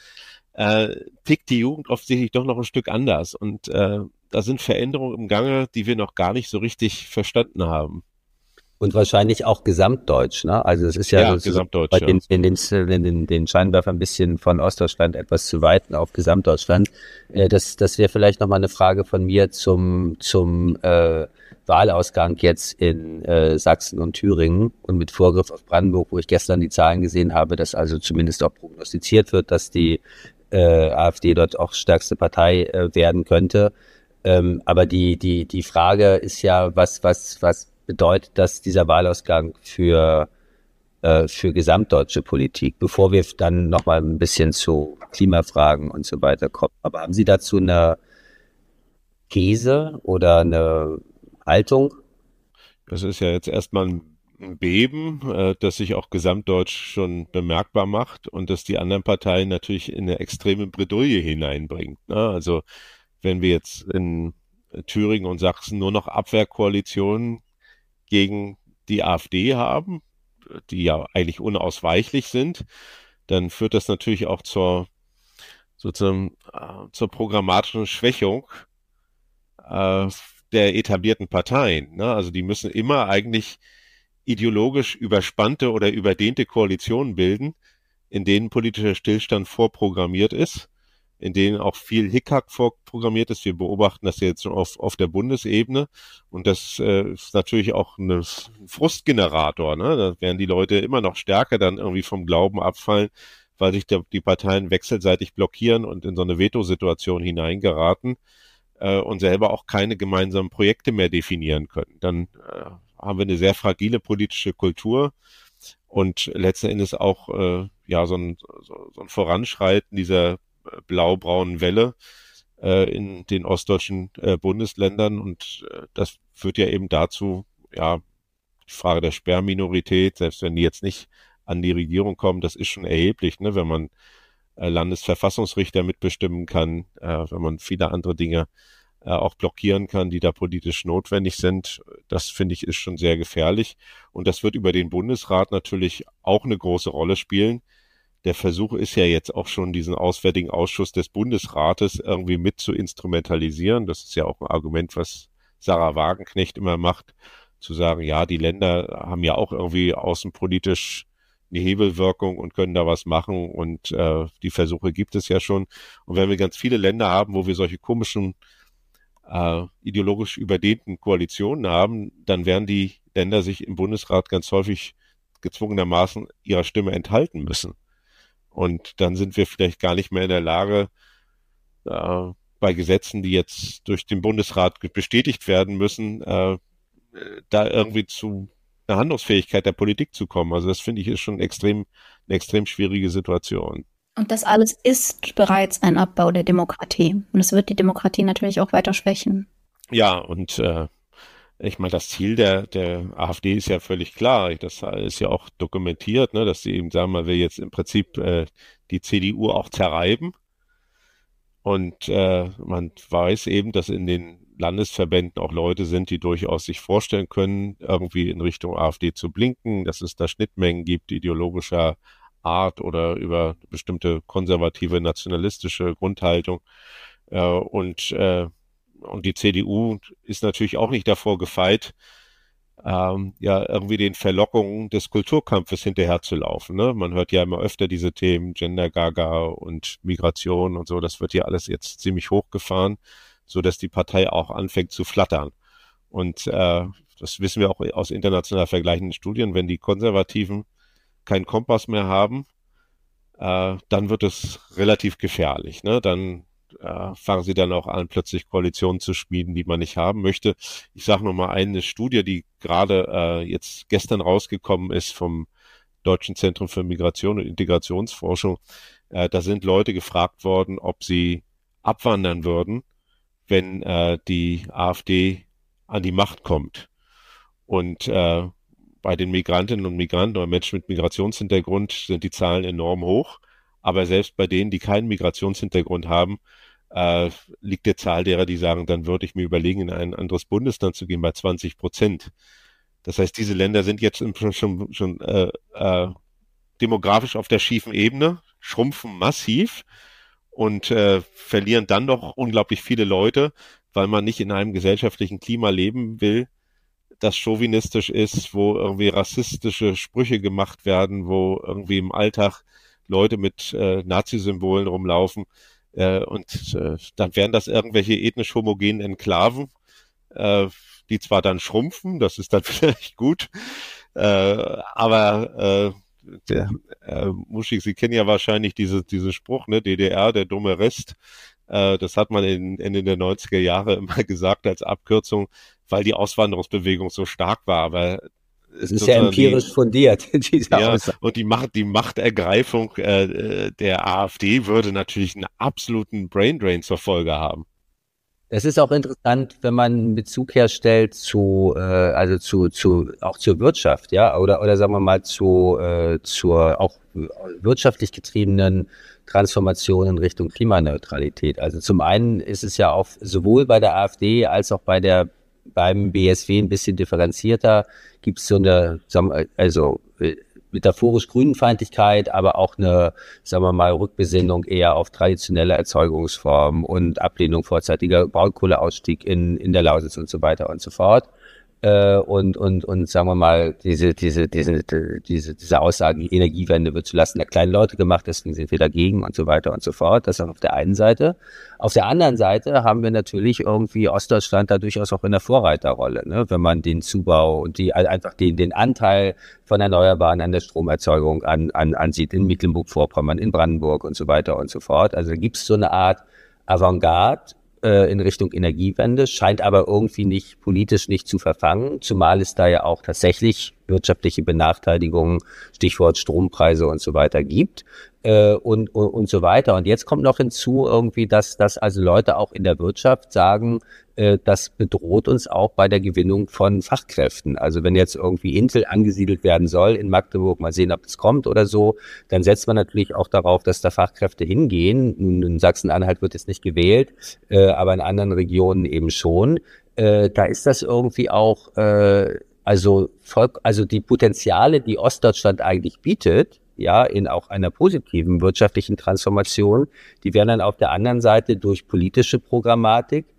Speaker 1: tickt die Jugend offensichtlich doch noch ein Stück anders. Und da sind Veränderungen im Gange, die wir noch gar nicht so richtig verstanden haben.
Speaker 2: Und wahrscheinlich auch gesamtdeutsch, ne? Also es ist ja,
Speaker 1: gesamtdeutsch,
Speaker 2: bei den Scheinwerfern ein bisschen von Ostdeutschland etwas zu weiten auf Gesamtdeutschland. Das wäre vielleicht nochmal eine Frage von mir zum Wahlausgang jetzt in Sachsen und Thüringen und mit Vorgriff auf Brandenburg, wo ich gestern die Zahlen gesehen habe, dass also zumindest auch prognostiziert wird, dass die AfD dort auch stärkste Partei werden könnte. Aber die Frage ist ja, was bedeutet das dieser Wahlausgang für gesamtdeutsche Politik, bevor wir dann nochmal ein bisschen zu Klimafragen und so weiter kommen. Aber haben Sie dazu eine These oder eine Haltung?
Speaker 1: Das ist ja jetzt erstmal ein Beben, das sich auch gesamtdeutsch schon bemerkbar macht und das die anderen Parteien natürlich in eine extreme Bredouille hineinbringt. Ne? Also wenn wir jetzt in Thüringen und Sachsen nur noch Abwehrkoalitionen gegen die AfD haben, die ja eigentlich unausweichlich sind, dann führt das natürlich auch zur programmatischen Schwächung der etablierten Parteien. Ne? Also die müssen immer eigentlich ideologisch überspannte oder überdehnte Koalitionen bilden, in denen politischer Stillstand vorprogrammiert ist, in denen auch viel Hickhack vorprogrammiert ist. Wir beobachten das jetzt schon auf der Bundesebene und das ist natürlich auch ein Frustgenerator. Ne? Da werden die Leute immer noch stärker dann irgendwie vom Glauben abfallen, weil sich die Parteien wechselseitig blockieren und in so eine Veto-Situation hineingeraten und selber auch keine gemeinsamen Projekte mehr definieren können. Dann haben wir eine sehr fragile politische Kultur und letzten Endes auch so ein Voranschreiten dieser blau-braunen Welle in den ostdeutschen Bundesländern und das führt ja eben dazu, ja, die Frage der Sperrminorität, selbst wenn die jetzt nicht an die Regierung kommen, das ist schon erheblich, ne, wenn man Landesverfassungsrichter mitbestimmen kann, wenn man viele andere Dinge auch blockieren kann, die da politisch notwendig sind. Das finde ich ist schon sehr gefährlich und das wird über den Bundesrat natürlich auch eine große Rolle spielen. Der Versuch ist ja jetzt auch schon, diesen Auswärtigen Ausschuss des Bundesrates irgendwie mit zu instrumentalisieren. Das ist ja auch ein Argument, was Sarah Wagenknecht immer macht, zu sagen, ja, die Länder haben ja auch irgendwie außenpolitisch eine Hebelwirkung und können da was machen und die Versuche gibt es ja schon. Und wenn wir ganz viele Länder haben, wo wir solche komischen ideologisch überdehnten Koalitionen haben, dann werden die Länder sich im Bundesrat ganz häufig gezwungenermaßen ihrer Stimme enthalten müssen. Und dann sind wir vielleicht gar nicht mehr in der Lage, bei Gesetzen, die jetzt durch den Bundesrat bestätigt werden müssen, da irgendwie zu einer Handlungsfähigkeit der Politik zu kommen. Also das finde ich ist schon eine extrem schwierige Situation.
Speaker 3: Und das alles ist bereits ein Abbau der Demokratie. Und es wird die Demokratie natürlich auch weiter schwächen.
Speaker 1: Ja, und ich meine, das Ziel der AfD ist ja völlig klar. Das ist ja auch dokumentiert, ne, dass sie eben sagen, man will jetzt im Prinzip die CDU auch zerreiben. Und man weiß eben, dass in den Landesverbänden auch Leute sind, die durchaus sich vorstellen können, irgendwie in Richtung AfD zu blinken, dass es da Schnittmengen gibt, ideologischer Art oder über bestimmte konservative, nationalistische Grundhaltung. Und die CDU ist natürlich auch nicht davor gefeit, ja, irgendwie den Verlockungen des Kulturkampfes hinterherzulaufen. Ne? Man hört ja immer öfter diese Themen, Gender Gaga und Migration und so, das wird ja alles jetzt ziemlich hochgefahren, so dass die Partei auch anfängt zu flattern. Und das wissen wir auch aus international vergleichenden Studien, wenn die Konservativen keinen Kompass mehr haben, dann wird es relativ gefährlich. Ne? Dann fangen sie dann auch an, plötzlich Koalitionen zu schmieden, die man nicht haben möchte. Ich sage noch mal eine Studie, die gerade jetzt gestern rausgekommen ist vom Deutschen Zentrum für Migration und Integrationsforschung. Da sind Leute gefragt worden, ob sie abwandern würden, wenn die AfD an die Macht kommt. Und bei den Migrantinnen und Migranten oder Menschen mit Migrationshintergrund sind die Zahlen enorm hoch. Aber selbst bei denen, die keinen Migrationshintergrund haben, liegt der Zahl derer, die sagen, dann würde ich mir überlegen, in ein anderes Bundesland zu gehen, bei 20%. Das heißt, diese Länder sind jetzt schon demografisch auf der schiefen Ebene, schrumpfen massiv und verlieren dann doch unglaublich viele Leute, weil man nicht in einem gesellschaftlichen Klima leben will, das chauvinistisch ist, wo irgendwie rassistische Sprüche gemacht werden, wo irgendwie im Alltag Leute mit Nazi-Symbolen rumlaufen. Und dann wären das irgendwelche ethnisch homogenen Enklaven, die zwar dann schrumpfen, das ist dann vielleicht gut, aber Muschig, Sie kennen ja wahrscheinlich diese Spruch, ne, DDR, der dumme Rest. Das hat man Ende der 90er Jahre immer gesagt als Abkürzung, weil die Auswanderungsbewegung so stark war. Aber
Speaker 2: es ist ja empirisch fundiert, diese Aussage.
Speaker 1: Und die Machtergreifung der AfD würde natürlich einen absoluten Braindrain zur Folge haben.
Speaker 2: Es ist auch interessant, wenn man einen Bezug herstellt auch zur Wirtschaft, ja, oder sagen wir mal zur auch wirtschaftlich getriebenen Transformation in Richtung Klimaneutralität. Also zum einen ist es ja auch sowohl bei der AfD als auch beim BSW ein bisschen differenzierter, gibt es so eine, metaphorisch Grünenfeindlichkeit, aber auch eine, sagen wir mal, Rückbesinnung eher auf traditionelle Erzeugungsformen und Ablehnung vorzeitiger Braunkohleausstieg in der Lausitz und so weiter und so fort. Und sagen wir mal, diese Aussagen, die Energiewende wird zulasten der kleinen Leute gemacht, deswegen sind wir dagegen und so weiter und so fort. Das ist auf der einen Seite. Auf der anderen Seite haben wir natürlich irgendwie Ostdeutschland da durchaus auch in der Vorreiterrolle, ne? Wenn man den Zubau und einfach den Anteil von Erneuerbaren an der Stromerzeugung ansieht, in Mecklenburg-Vorpommern, in Brandenburg und so weiter und so fort. Also gibt es so eine Art Avantgarde in Richtung Energiewende, scheint aber irgendwie politisch nicht zu verfangen, zumal es da ja auch tatsächlich wirtschaftliche Benachteiligungen, Stichwort Strompreise und so weiter gibt und so weiter. Und jetzt kommt noch hinzu irgendwie, dass also Leute auch in der Wirtschaft sagen, das bedroht uns auch bei der Gewinnung von Fachkräften. Also wenn jetzt irgendwie Intel angesiedelt werden soll in Magdeburg, mal sehen, ob es kommt oder so, dann setzt man natürlich auch darauf, dass da Fachkräfte hingehen. Nun, in Sachsen-Anhalt wird jetzt nicht gewählt, aber in anderen Regionen eben schon. Da ist das irgendwie auch, also die Potenziale, die Ostdeutschland eigentlich bietet, ja, in auch einer positiven wirtschaftlichen Transformation, die werden dann auf der anderen Seite durch politische Programmatik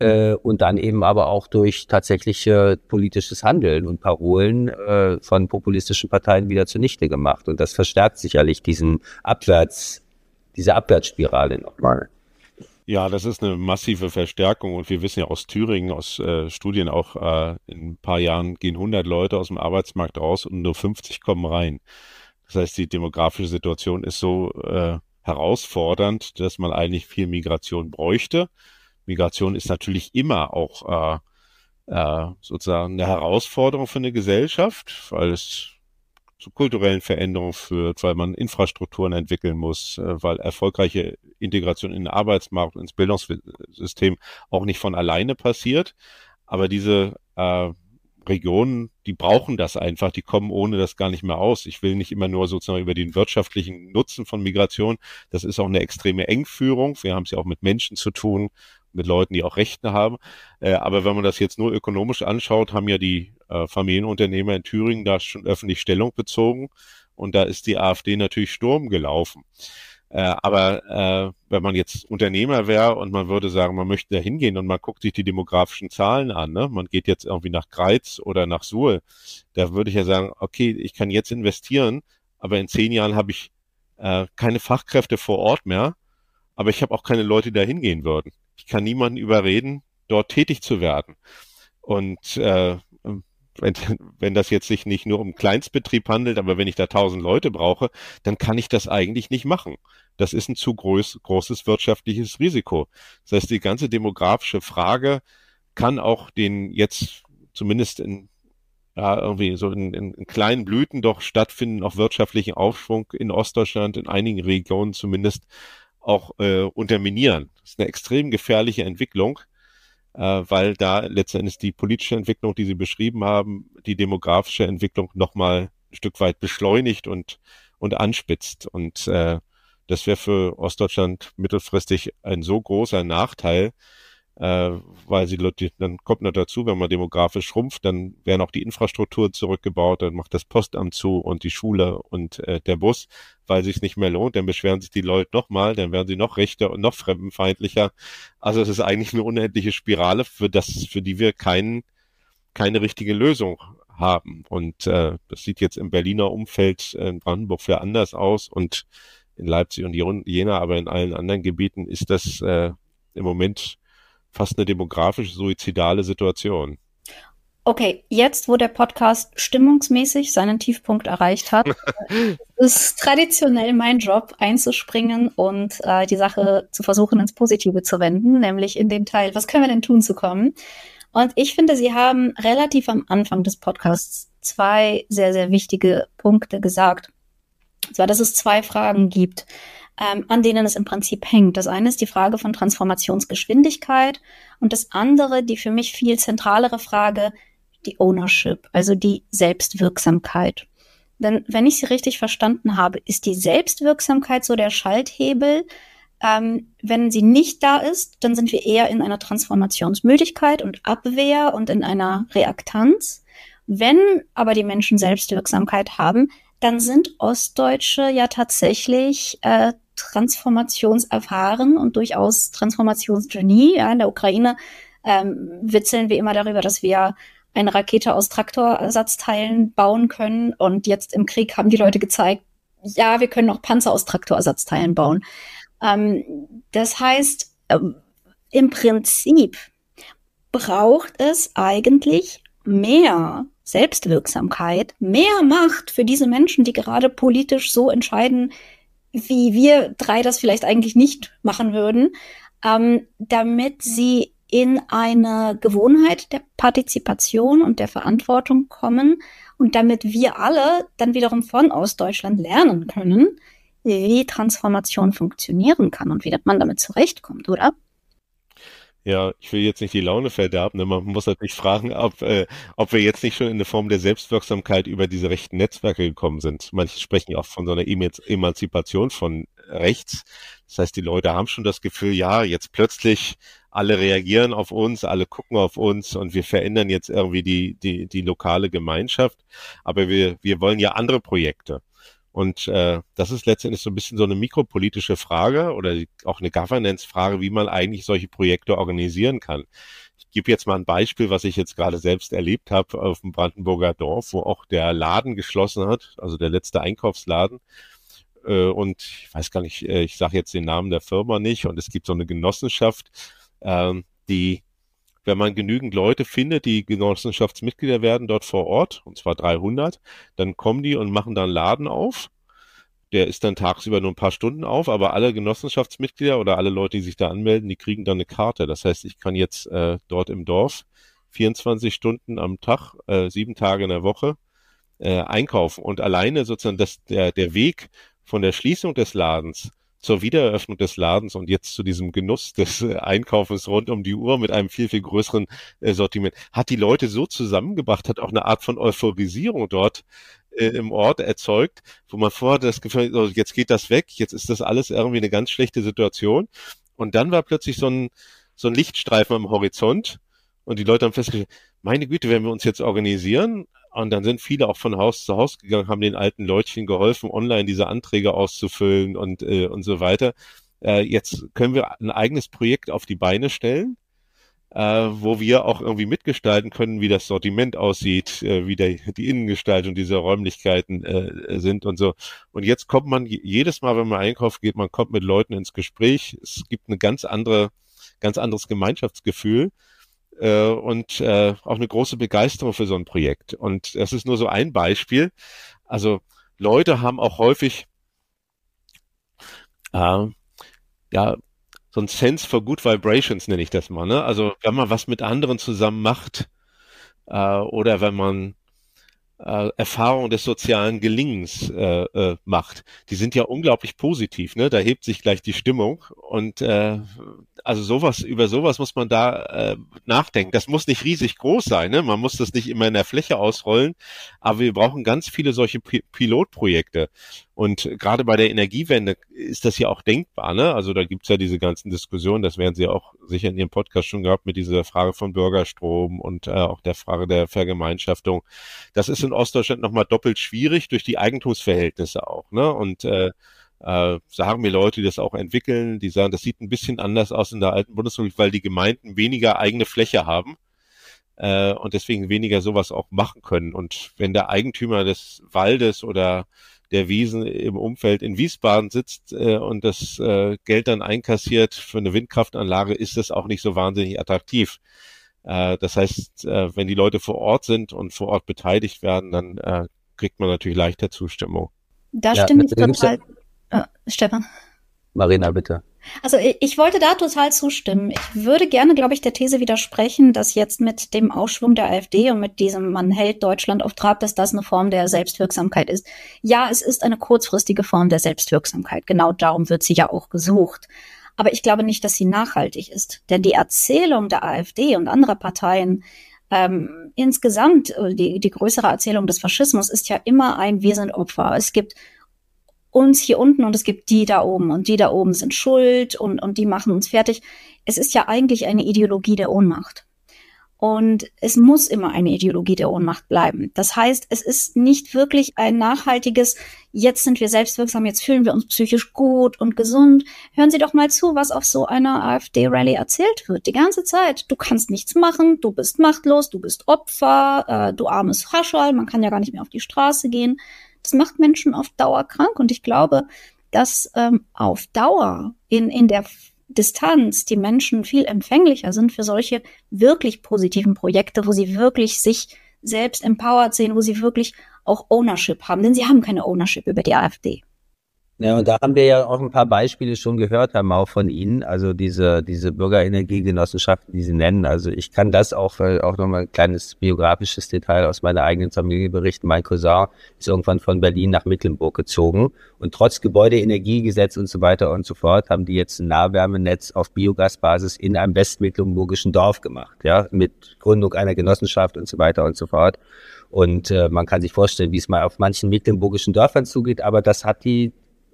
Speaker 2: und dann eben aber auch durch tatsächliche politisches Handeln und Parolen von populistischen Parteien wieder zunichte gemacht. Und das verstärkt sicherlich diese Abwärtsspirale nochmal.
Speaker 1: Ja, das ist eine massive Verstärkung und wir wissen ja aus Thüringen, aus Studien auch, in ein paar Jahren gehen 100 Leute aus dem Arbeitsmarkt raus und nur 50 kommen rein. Das heißt, die demografische Situation ist so herausfordernd, dass man eigentlich viel Migration bräuchte. Migration ist natürlich immer auch sozusagen eine Herausforderung für eine Gesellschaft, weil es zu kulturellen Veränderungen führt, weil man Infrastrukturen entwickeln muss, weil erfolgreiche Integration in den Arbeitsmarkt, ins Bildungssystem auch nicht von alleine passiert. Aber diese Regionen, die brauchen das einfach, die kommen ohne das gar nicht mehr aus. Ich will nicht immer nur sozusagen über den wirtschaftlichen Nutzen von Migration. Das ist auch eine extreme Engführung. Wir haben es ja auch mit Menschen zu tun, mit Leuten, die auch Rechte haben. Aber wenn man das jetzt nur ökonomisch anschaut, haben ja die Familienunternehmer in Thüringen da schon öffentlich Stellung bezogen. Und da ist die AfD natürlich Sturm gelaufen. Aber wenn man jetzt Unternehmer wäre und man würde sagen, man möchte da hingehen und man guckt sich die demografischen Zahlen an, ne? Man geht jetzt irgendwie nach Greiz oder nach Suhl, da würde ich ja sagen, okay, ich kann jetzt investieren, aber in 10 Jahren habe ich keine Fachkräfte vor Ort mehr, aber ich habe auch keine Leute, die da hingehen würden. Ich kann niemanden überreden, dort tätig zu werden. Und wenn das jetzt sich nicht nur um Kleinstbetrieb handelt, aber wenn ich da 1000 Leute brauche, dann kann ich das eigentlich nicht machen. Das ist ein zu großes wirtschaftliches Risiko. Das heißt, die ganze demografische Frage kann auch den jetzt zumindest irgendwie so in kleinen Blüten doch stattfinden, auch wirtschaftlichen Aufschwung in Ostdeutschland, in einigen Regionen zumindest auch unterminieren. Das ist eine extrem gefährliche Entwicklung, weil da letztendlich die politische Entwicklung, die Sie beschrieben haben, die demografische Entwicklung nochmal ein Stück weit beschleunigt und anspitzt. Und das wäre für Ostdeutschland mittelfristig ein so großer Nachteil, weil dann kommt noch dazu, wenn man demografisch schrumpft, dann werden auch die Infrastrukturen zurückgebaut, dann macht das Postamt zu und die Schule und der Bus, weil es sich nicht mehr lohnt, dann beschweren sich die Leute nochmal, dann werden sie noch rechter und noch fremdenfeindlicher. Also es ist eigentlich eine unendliche Spirale, für die wir keine richtige Lösung haben. Und das sieht jetzt im Berliner Umfeld in Brandenburg für anders aus und in Leipzig und Jena, aber in allen anderen Gebieten ist das im Moment fast eine demografisch suizidale Situation.
Speaker 3: Okay, jetzt, wo der Podcast stimmungsmäßig seinen Tiefpunkt erreicht hat, ist traditionell mein Job, einzuspringen und die Sache zu versuchen, ins Positive zu wenden, nämlich in den Teil, was können wir denn tun, zu kommen. Und ich finde, Sie haben relativ am Anfang des Podcasts 2 sehr, sehr wichtige Punkte gesagt. Und zwar, dass es 2 Fragen gibt, an denen es im Prinzip hängt. Das eine ist die Frage von Transformationsgeschwindigkeit und das andere, die für mich viel zentralere Frage, die Ownership, also die Selbstwirksamkeit. Denn wenn ich Sie richtig verstanden habe, ist die Selbstwirksamkeit so der Schalthebel. Wenn sie nicht da ist, dann sind wir eher in einer Transformationsmüdigkeit und Abwehr und in einer Reaktanz. Wenn aber die Menschen Selbstwirksamkeit haben, dann sind Ostdeutsche ja tatsächlich transformationserfahren und durchaus Transformationsgenie. Ja, in der Ukraine witzeln wir immer darüber, dass wir eine Rakete aus Traktorersatzteilen bauen können. Und jetzt im Krieg haben die Leute gezeigt, ja, wir können auch Panzer aus Traktorersatzteilen bauen. Das heißt, im Prinzip braucht es eigentlich mehr Selbstwirksamkeit, mehr Macht für diese Menschen, die gerade politisch so entscheiden, wie wir 3 das vielleicht eigentlich nicht machen würden, damit sie in eine Gewohnheit der Partizipation und der Verantwortung kommen und damit wir alle dann wiederum von Ostdeutschland lernen können, wie Transformation funktionieren kann und wie man damit zurechtkommt, oder?
Speaker 1: Ja, ich will jetzt nicht die Laune verderben. Ne? Man muss natürlich fragen, ob wir jetzt nicht schon in eine Form der Selbstwirksamkeit über diese rechten Netzwerke gekommen sind. Manche sprechen ja auch von so einer Emanzipation von rechts. Das heißt, die Leute haben schon das Gefühl, ja, jetzt plötzlich alle reagieren auf uns, alle gucken auf uns und wir verändern jetzt irgendwie die lokale Gemeinschaft. Aber wir wollen ja andere Projekte. Und das ist letztendlich so ein bisschen so eine mikropolitische Frage oder auch eine Governance-Frage, wie man eigentlich solche Projekte organisieren kann. Ich gebe jetzt mal ein Beispiel, was ich jetzt gerade selbst erlebt habe auf dem Brandenburger Dorf, wo auch der Laden geschlossen hat, also der letzte Einkaufsladen. Und ich weiß gar nicht, ich sage jetzt den Namen der Firma nicht. Und es gibt so eine Genossenschaft, die, wenn man genügend Leute findet, die Genossenschaftsmitglieder werden dort vor Ort, und zwar 300, dann kommen die und machen da einen Laden auf. Der ist dann tagsüber nur ein paar Stunden auf, aber alle Genossenschaftsmitglieder oder alle Leute, die sich da anmelden, die kriegen dann eine Karte. Das heißt, ich kann jetzt dort im Dorf 24 Stunden am Tag, 7 Tage in der Woche einkaufen. Und alleine sozusagen der Weg von der Schließung des Ladens zur Wiedereröffnung des Ladens und jetzt zu diesem Genuss des Einkaufens rund um die Uhr mit einem viel, viel größeren Sortiment, hat die Leute so zusammengebracht, hat auch eine Art von Euphorisierung dort im Ort erzeugt, wo man vorher das Gefühl hat, oh, jetzt geht das weg, jetzt ist das alles irgendwie eine ganz schlechte Situation. Und dann war plötzlich so ein Lichtstreifen am Horizont und die Leute haben festgestellt, meine Güte, wenn wir uns jetzt organisieren, und dann sind viele auch von Haus zu Haus gegangen, haben den alten Leutchen geholfen, online diese Anträge auszufüllen und so weiter. Jetzt können wir ein eigenes Projekt auf die Beine stellen, wo wir auch irgendwie mitgestalten können, wie das Sortiment aussieht, wie die Innengestaltung dieser Räumlichkeiten sind und so. Und jetzt kommt man jedes Mal, wenn man einkaufen geht, man kommt mit Leuten ins Gespräch. Es gibt eine ganz anderes Gemeinschaftsgefühl und auch eine große Begeisterung für so ein Projekt. Und das ist nur so ein Beispiel. Also Leute haben auch häufig ja so ein Sense for Good Vibrations, nenne ich das mal. Ne? Also wenn man was mit anderen zusammen macht oder wenn man Erfahrung des sozialen Gelingens macht, die sind ja unglaublich positiv. Ne? Da hebt sich gleich die Stimmung und also über sowas muss man da nachdenken. Das muss nicht riesig groß sein. Ne? Man muss das nicht immer in der Fläche ausrollen, aber wir brauchen ganz viele solche Pilotprojekte. Und gerade bei der Energiewende ist das ja auch denkbar. Ne? Also da gibt's ja diese ganzen Diskussionen, das werden Sie auch sicher in Ihrem Podcast schon gehabt, mit dieser Frage von Bürgerstrom und auch der Frage der Vergemeinschaftung. Das ist in Ostdeutschland nochmal doppelt schwierig durch die Eigentumsverhältnisse auch. Ne? Und sagen mir Leute, die das auch entwickeln, die sagen, das sieht ein bisschen anders aus in der alten Bundesrepublik, weil die Gemeinden weniger eigene Fläche haben und deswegen weniger sowas auch machen können. Und wenn der Eigentümer des Waldes oder der Wiesen im Umfeld in Wiesbaden sitzt und das Geld dann einkassiert für eine Windkraftanlage, ist das auch nicht so wahnsinnig attraktiv. Das heißt, wenn die Leute vor Ort sind und vor Ort beteiligt werden, dann kriegt man natürlich leichter Zustimmung.
Speaker 3: Da stimme ich total. Stefan.
Speaker 2: Marina, bitte.
Speaker 3: Also ich wollte da total zustimmen. Ich würde gerne, glaube ich, der These widersprechen, dass jetzt mit dem Aufschwung der AfD und mit diesem man hält Deutschland auf Trab, dass das eine Form der Selbstwirksamkeit ist. Ja, es ist eine kurzfristige Form der Selbstwirksamkeit. Genau darum wird sie ja auch gesucht. Aber ich glaube nicht, dass sie nachhaltig ist. Denn die Erzählung der AfD und anderer Parteien insgesamt, die größere Erzählung des Faschismus ist ja immer ein Wir sind Opfer. Es gibt uns hier unten und es gibt die da oben und die da oben sind schuld und die machen uns fertig. Es ist ja eigentlich eine Ideologie der Ohnmacht. Und es muss immer eine Ideologie der Ohnmacht bleiben. Das heißt, es ist nicht wirklich ein nachhaltiges, jetzt sind wir selbstwirksam, jetzt fühlen wir uns psychisch gut und gesund. Hören Sie doch mal zu, was auf so einer AfD-Rallye erzählt wird. Die ganze Zeit. Du kannst nichts machen, du bist machtlos, du bist Opfer, du armes Hascherl, man kann ja gar nicht mehr auf die Straße gehen. Das macht Menschen auf Dauer krank und ich glaube, dass auf Dauer in der Distanz die Menschen viel empfänglicher sind für solche wirklich positiven Projekte, wo sie wirklich sich selbst empowered sehen, wo sie wirklich auch Ownership haben. Denn sie haben keine Ownership über die AfD.
Speaker 2: Ja, und da haben wir ja auch ein paar Beispiele schon gehört, Herr Mau, von Ihnen, also diese Bürgerenergiegenossenschaften, die Sie nennen. Also ich kann das auch nochmal ein kleines biografisches Detail aus meiner eigenen Familie berichten. Mein Cousin ist irgendwann von Berlin nach Mecklenburg gezogen und trotz Gebäudeenergiegesetz und so weiter und so fort haben die jetzt ein Nahwärmenetz auf Biogasbasis in einem westmecklenburgischen Dorf gemacht, ja, mit Gründung einer Genossenschaft und so weiter und so fort. Und man kann sich vorstellen, wie es mal auf manchen mecklenburgischen Dörfern zugeht, aber das hat die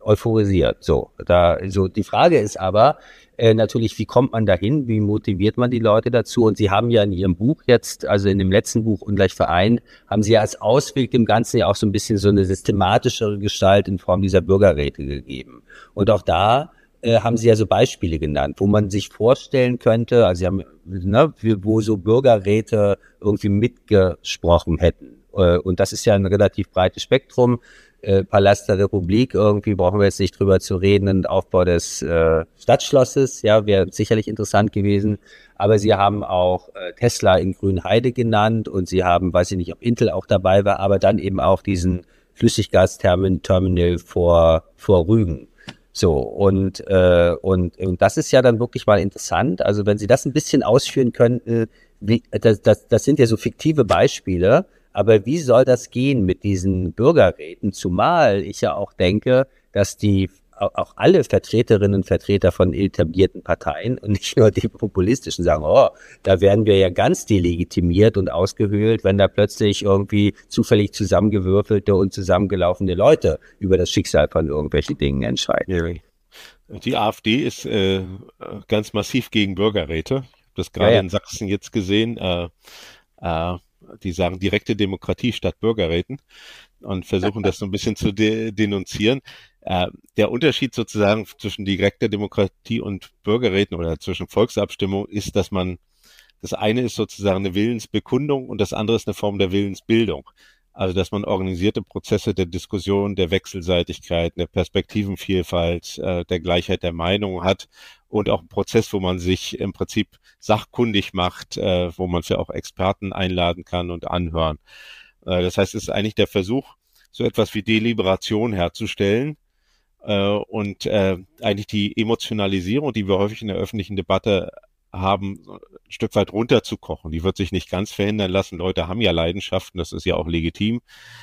Speaker 2: euphorisiert. So die Frage ist aber natürlich, wie kommt man dahin? Wie motiviert man die Leute dazu? Und Sie haben ja in Ihrem Buch jetzt, also in dem letzten Buch Ungleich vereint, haben Sie ja als Ausweg dem Ganzen ja auch so ein bisschen so eine systematischere Gestalt in Form dieser Bürgerräte gegeben. Und auch da haben Sie ja so Beispiele genannt, wo man sich vorstellen könnte, also Sie haben, wo so Bürgerräte irgendwie mitgesprochen hätten. Und das ist ja ein relativ breites Spektrum. Palast der Republik, irgendwie brauchen wir jetzt nicht drüber zu reden, ein Aufbau des Stadtschlosses, ja, wäre sicherlich interessant gewesen. Aber Sie haben auch Tesla in Grünheide genannt und Sie haben, weiß ich nicht, ob Intel auch dabei war, aber dann eben auch diesen Flüssiggasterminal vor Rügen. So, und das ist ja dann wirklich mal interessant. Also wenn Sie das ein bisschen ausführen könnten, das sind ja so fiktive Beispiele, aber wie soll das gehen mit diesen Bürgerräten? Zumal ich ja auch denke, dass die auch alle Vertreterinnen und Vertreter von etablierten Parteien und nicht nur die populistischen sagen, oh, da werden wir ja ganz delegitimiert und ausgehöhlt, wenn da plötzlich irgendwie zufällig zusammengewürfelte und zusammengelaufene Leute über das Schicksal von irgendwelchen Dingen entscheiden.
Speaker 1: Die AfD ist ganz massiv gegen Bürgerräte. Ich habe das gerade in Sachsen jetzt gesehen. Die sagen direkte Demokratie statt Bürgerräten und versuchen das so ein bisschen zu denunzieren. Der Unterschied sozusagen zwischen direkter Demokratie und Bürgerräten oder zwischen Volksabstimmung ist, dass das eine ist sozusagen eine Willensbekundung und das andere ist eine Form der Willensbildung. Also, dass man organisierte Prozesse der Diskussion, der Wechselseitigkeit, der Perspektivenvielfalt, der Gleichheit der Meinung hat und auch ein Prozess, wo man sich im Prinzip sachkundig macht, wo man für auch Experten einladen kann und anhören. Das heißt, es ist eigentlich der Versuch, so etwas wie Deliberation herzustellen und eigentlich die Emotionalisierung, die wir häufig in der öffentlichen Debatte haben, ein Stück weit runterzukochen. Die wird sich nicht ganz verhindern lassen. Leute haben ja Leidenschaften, das ist ja auch legitim.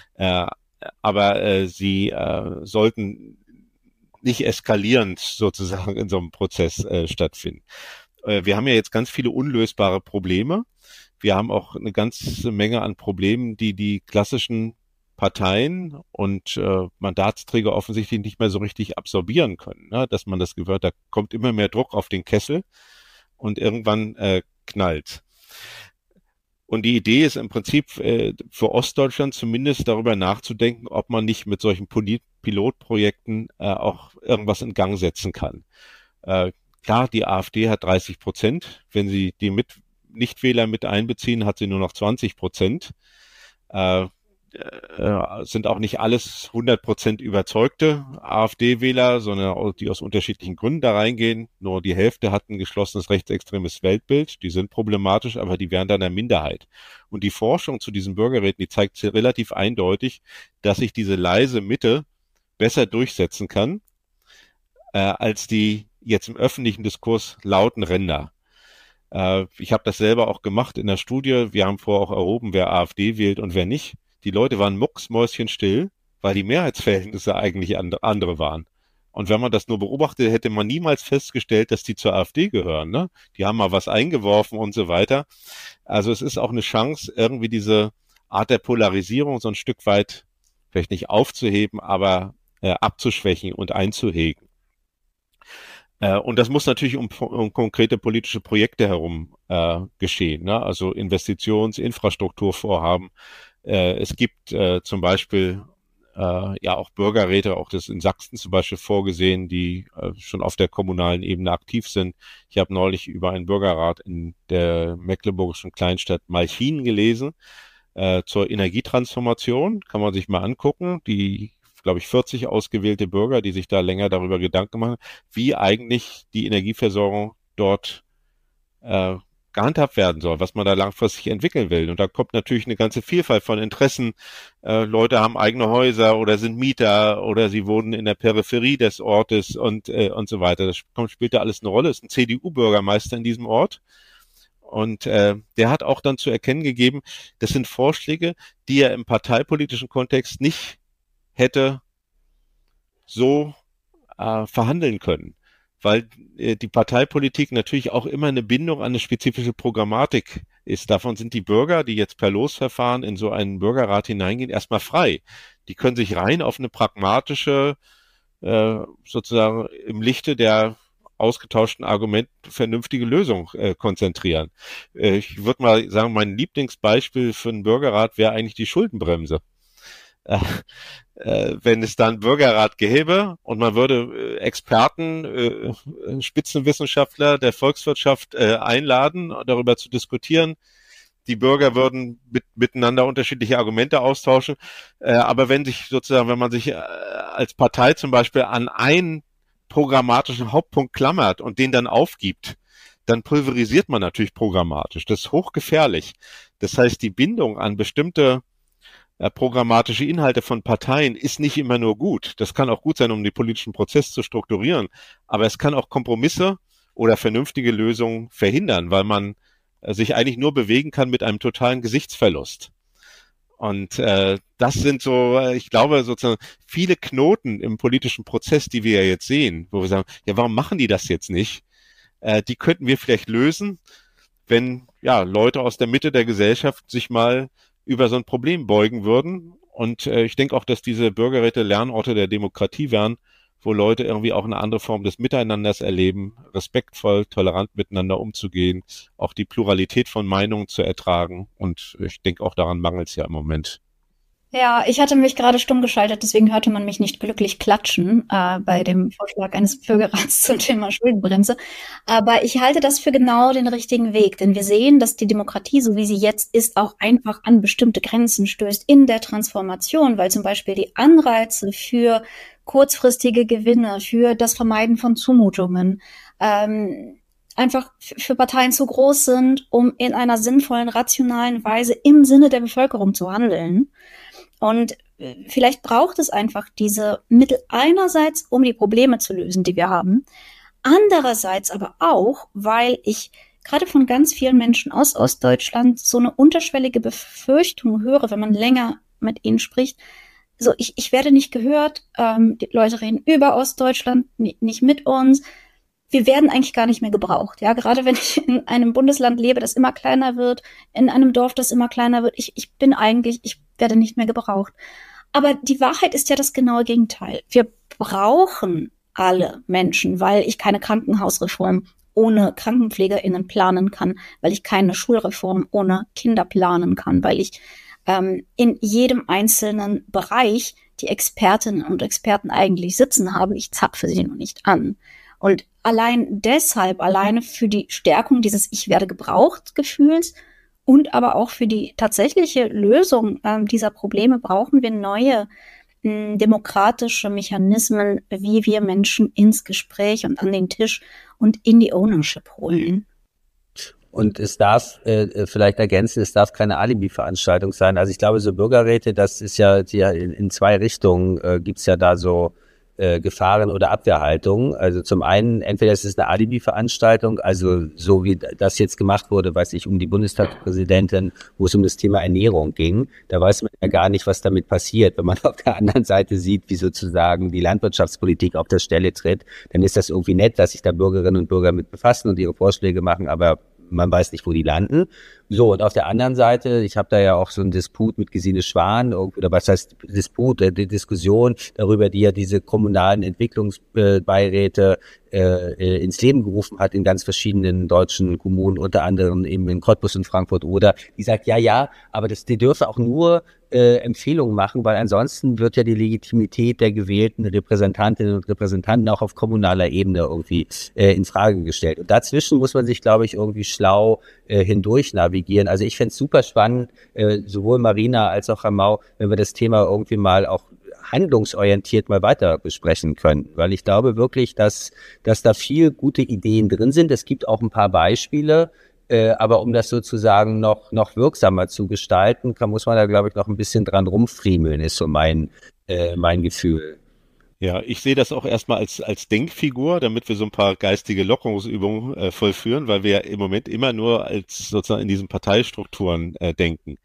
Speaker 1: Aber sie sollten nicht eskalierend sozusagen in so einem Prozess stattfinden. Wir haben ja jetzt ganz viele unlösbare Probleme. Wir haben auch eine ganze Menge an Problemen, die klassischen Parteien und Mandatsträger offensichtlich nicht mehr so richtig absorbieren können. Ne? Dass man das gehört, da kommt immer mehr Druck auf den Kessel und irgendwann knallt. Und die Idee ist im Prinzip für Ostdeutschland zumindest darüber nachzudenken, ob man nicht mit solchen Pilotprojekten auch irgendwas in Gang setzen kann. Klar, die AfD hat 30%. Wenn Sie die Nichtwähler mit einbeziehen, hat sie nur noch 20%. Sind auch nicht alles 100% überzeugte AfD-Wähler, sondern auch die aus unterschiedlichen Gründen da reingehen. Nur die Hälfte hat ein geschlossenes rechtsextremes Weltbild. Die sind problematisch, aber die wären dann eine Minderheit. Und die Forschung zu diesen Bürgerräten, die zeigt relativ eindeutig, dass sich diese leise Mitte besser durchsetzen kann, als die jetzt im öffentlichen Diskurs lauten Ränder. Ich habe das selber auch gemacht in der Studie. Wir haben vorher auch erhoben, wer AfD wählt und wer nicht. Die Leute waren mucksmäuschenstill, weil die Mehrheitsverhältnisse eigentlich andere waren. Und wenn man das nur beobachtet, hätte man niemals festgestellt, dass die zur AfD gehören. Ne? Die haben mal was eingeworfen und so weiter. Also es ist auch eine Chance, irgendwie diese Art der Polarisierung so ein Stück weit vielleicht nicht aufzuheben, aber abzuschwächen und einzuhegen. Und das muss natürlich um konkrete politische Projekte herum geschehen. Ne? Also Infrastrukturvorhaben. Es gibt zum Beispiel ja auch Bürgerräte, auch das in Sachsen zum Beispiel vorgesehen, die schon auf der kommunalen Ebene aktiv sind. Ich habe neulich über einen Bürgerrat in der mecklenburgischen Kleinstadt Malchin gelesen zur Energietransformation. Kann man sich mal angucken. Die, glaube ich, 40 ausgewählte Bürger, die sich da länger darüber Gedanken machen, wie eigentlich die Energieversorgung dort gehandhabt werden soll, was man da langfristig entwickeln will. Und da kommt natürlich eine ganze Vielfalt von Interessen. Leute haben eigene Häuser oder sind Mieter oder sie wohnen in der Peripherie des Ortes und so weiter. Das spielt da alles eine Rolle. Das ist ein CDU-Bürgermeister in diesem Ort. Und der hat auch dann zu erkennen gegeben, das sind Vorschläge, die er im parteipolitischen Kontext nicht hätte so verhandeln können. Weil die Parteipolitik natürlich auch immer eine Bindung an eine spezifische Programmatik ist. Davon sind die Bürger, die jetzt per Losverfahren in so einen Bürgerrat hineingehen, erstmal frei. Die können sich rein auf eine pragmatische sozusagen im Lichte der ausgetauschten Argumente vernünftige Lösung konzentrieren. Ich würde mal sagen, mein Lieblingsbeispiel für einen Bürgerrat wäre eigentlich die Schuldenbremse. Wenn es dann Bürgerrat gäbe und man würde Experten, Spitzenwissenschaftler der Volkswirtschaft einladen, darüber zu diskutieren. Die Bürger würden miteinander unterschiedliche Argumente austauschen. Aber wenn man sich als Partei zum Beispiel an einen programmatischen Hauptpunkt klammert und den dann aufgibt, dann pulverisiert man natürlich programmatisch. Das ist hochgefährlich. Das heißt, die Bindung an bestimmte programmatische Inhalte von Parteien ist nicht immer nur gut. Das kann auch gut sein, um den politischen Prozess zu strukturieren. Aber es kann auch Kompromisse oder vernünftige Lösungen verhindern, weil man sich eigentlich nur bewegen kann mit einem totalen Gesichtsverlust. Und das sind so, ich glaube, sozusagen viele Knoten im politischen Prozess, die wir ja jetzt sehen, wo wir sagen, ja, warum machen die das jetzt nicht? Die könnten wir vielleicht lösen, wenn ja Leute aus der Mitte der Gesellschaft sich mal über so ein Problem beugen würden. Und ich denke auch, dass diese Bürgerräte Lernorte der Demokratie wären, wo Leute irgendwie auch eine andere Form des Miteinanders erleben, respektvoll, tolerant miteinander umzugehen, auch die Pluralität von Meinungen zu ertragen. Und ich denke, auch daran mangelt es ja im Moment.
Speaker 3: Ja, ich hatte mich gerade stumm geschaltet, deswegen hörte man mich nicht glücklich klatschen bei dem Vorschlag eines Bürgerrats zum Thema Schuldenbremse. Aber ich halte das für genau den richtigen Weg, denn wir sehen, dass die Demokratie, so wie sie jetzt ist, auch einfach an bestimmte Grenzen stößt in der Transformation, weil zum Beispiel die Anreize für kurzfristige Gewinne, für das Vermeiden von Zumutungen, einfach für Parteien zu groß sind, um in einer sinnvollen, rationalen Weise im Sinne der Bevölkerung zu handeln. Und vielleicht braucht es einfach diese Mittel einerseits, um die Probleme zu lösen, die wir haben, andererseits aber auch, weil ich gerade von ganz vielen Menschen aus Ostdeutschland so eine unterschwellige Befürchtung höre, wenn man länger mit ihnen spricht. So, ich werde nicht gehört, die Leute reden über Ostdeutschland, nicht mit uns. Wir werden eigentlich gar nicht mehr gebraucht. Ja, gerade wenn ich in einem Bundesland lebe, das immer kleiner wird, in einem Dorf, das immer kleiner wird, ich werde nicht mehr gebraucht. Aber die Wahrheit ist ja das genaue Gegenteil. Wir brauchen alle Menschen, weil ich keine Krankenhausreform ohne KrankenpflegerInnen planen kann, weil ich keine Schulreform ohne Kinder planen kann, weil ich in jedem einzelnen Bereich die Expertinnen und Experten eigentlich sitzen habe. Ich zapfe sie nur nicht an. Und alleine für die Stärkung dieses Ich werde gebraucht Gefühls und aber auch für die tatsächliche Lösung dieser Probleme brauchen wir neue demokratische Mechanismen, wie wir Menschen ins Gespräch und an den Tisch und in die Ownership holen.
Speaker 2: Und es darf, vielleicht ergänzen, es darf keine Alibi-Veranstaltung sein. Also ich glaube, so Bürgerräte, das ist ja in zwei Richtungen, gibt's ja da so Gefahren oder Abwehrhaltung. Also zum einen, entweder es ist eine Alibi-Veranstaltung, also so wie das jetzt gemacht wurde, weiß ich, um die Bundestagspräsidentin, wo es um das Thema Ernährung ging. Da weiß man ja gar nicht, was damit passiert. Wenn man auf der anderen Seite sieht, wie sozusagen die Landwirtschaftspolitik auf der Stelle tritt, dann ist das irgendwie nett, dass sich da Bürgerinnen und Bürger mit befassen und ihre Vorschläge machen, aber man weiß nicht, wo die landen. So, und auf der anderen Seite, ich habe da ja auch so einen Disput mit Gesine Schwan, oder was heißt Disput, die Diskussion darüber, die ja diese kommunalen Entwicklungsbeiräte ins Leben gerufen hat in ganz verschiedenen deutschen Kommunen, unter anderem eben in Cottbus und Frankfurt-Oder, die sagt, ja, aber die dürfen auch nur Empfehlungen machen, weil ansonsten wird ja die Legitimität der gewählten Repräsentantinnen und Repräsentanten auch auf kommunaler Ebene irgendwie in Frage gestellt. Und dazwischen muss man sich, glaube ich, irgendwie schlau hindurch navigieren. Also ich fände es super spannend, sowohl Marina als auch Ramau, wenn wir das Thema irgendwie mal auch handlungsorientiert mal weiter besprechen können, weil ich glaube wirklich, dass da viel gute Ideen drin sind. Es gibt auch ein paar Beispiele, aber um das sozusagen noch wirksamer zu gestalten, muss man da, glaube ich, noch ein bisschen dran rumfriemeln, ist so mein Gefühl.
Speaker 1: Ja, ich sehe das auch erstmal als Denkfigur, damit wir so ein paar geistige Lockerungsübungen vollführen, weil wir ja im Moment immer nur als sozusagen in diesen Parteistrukturen denken.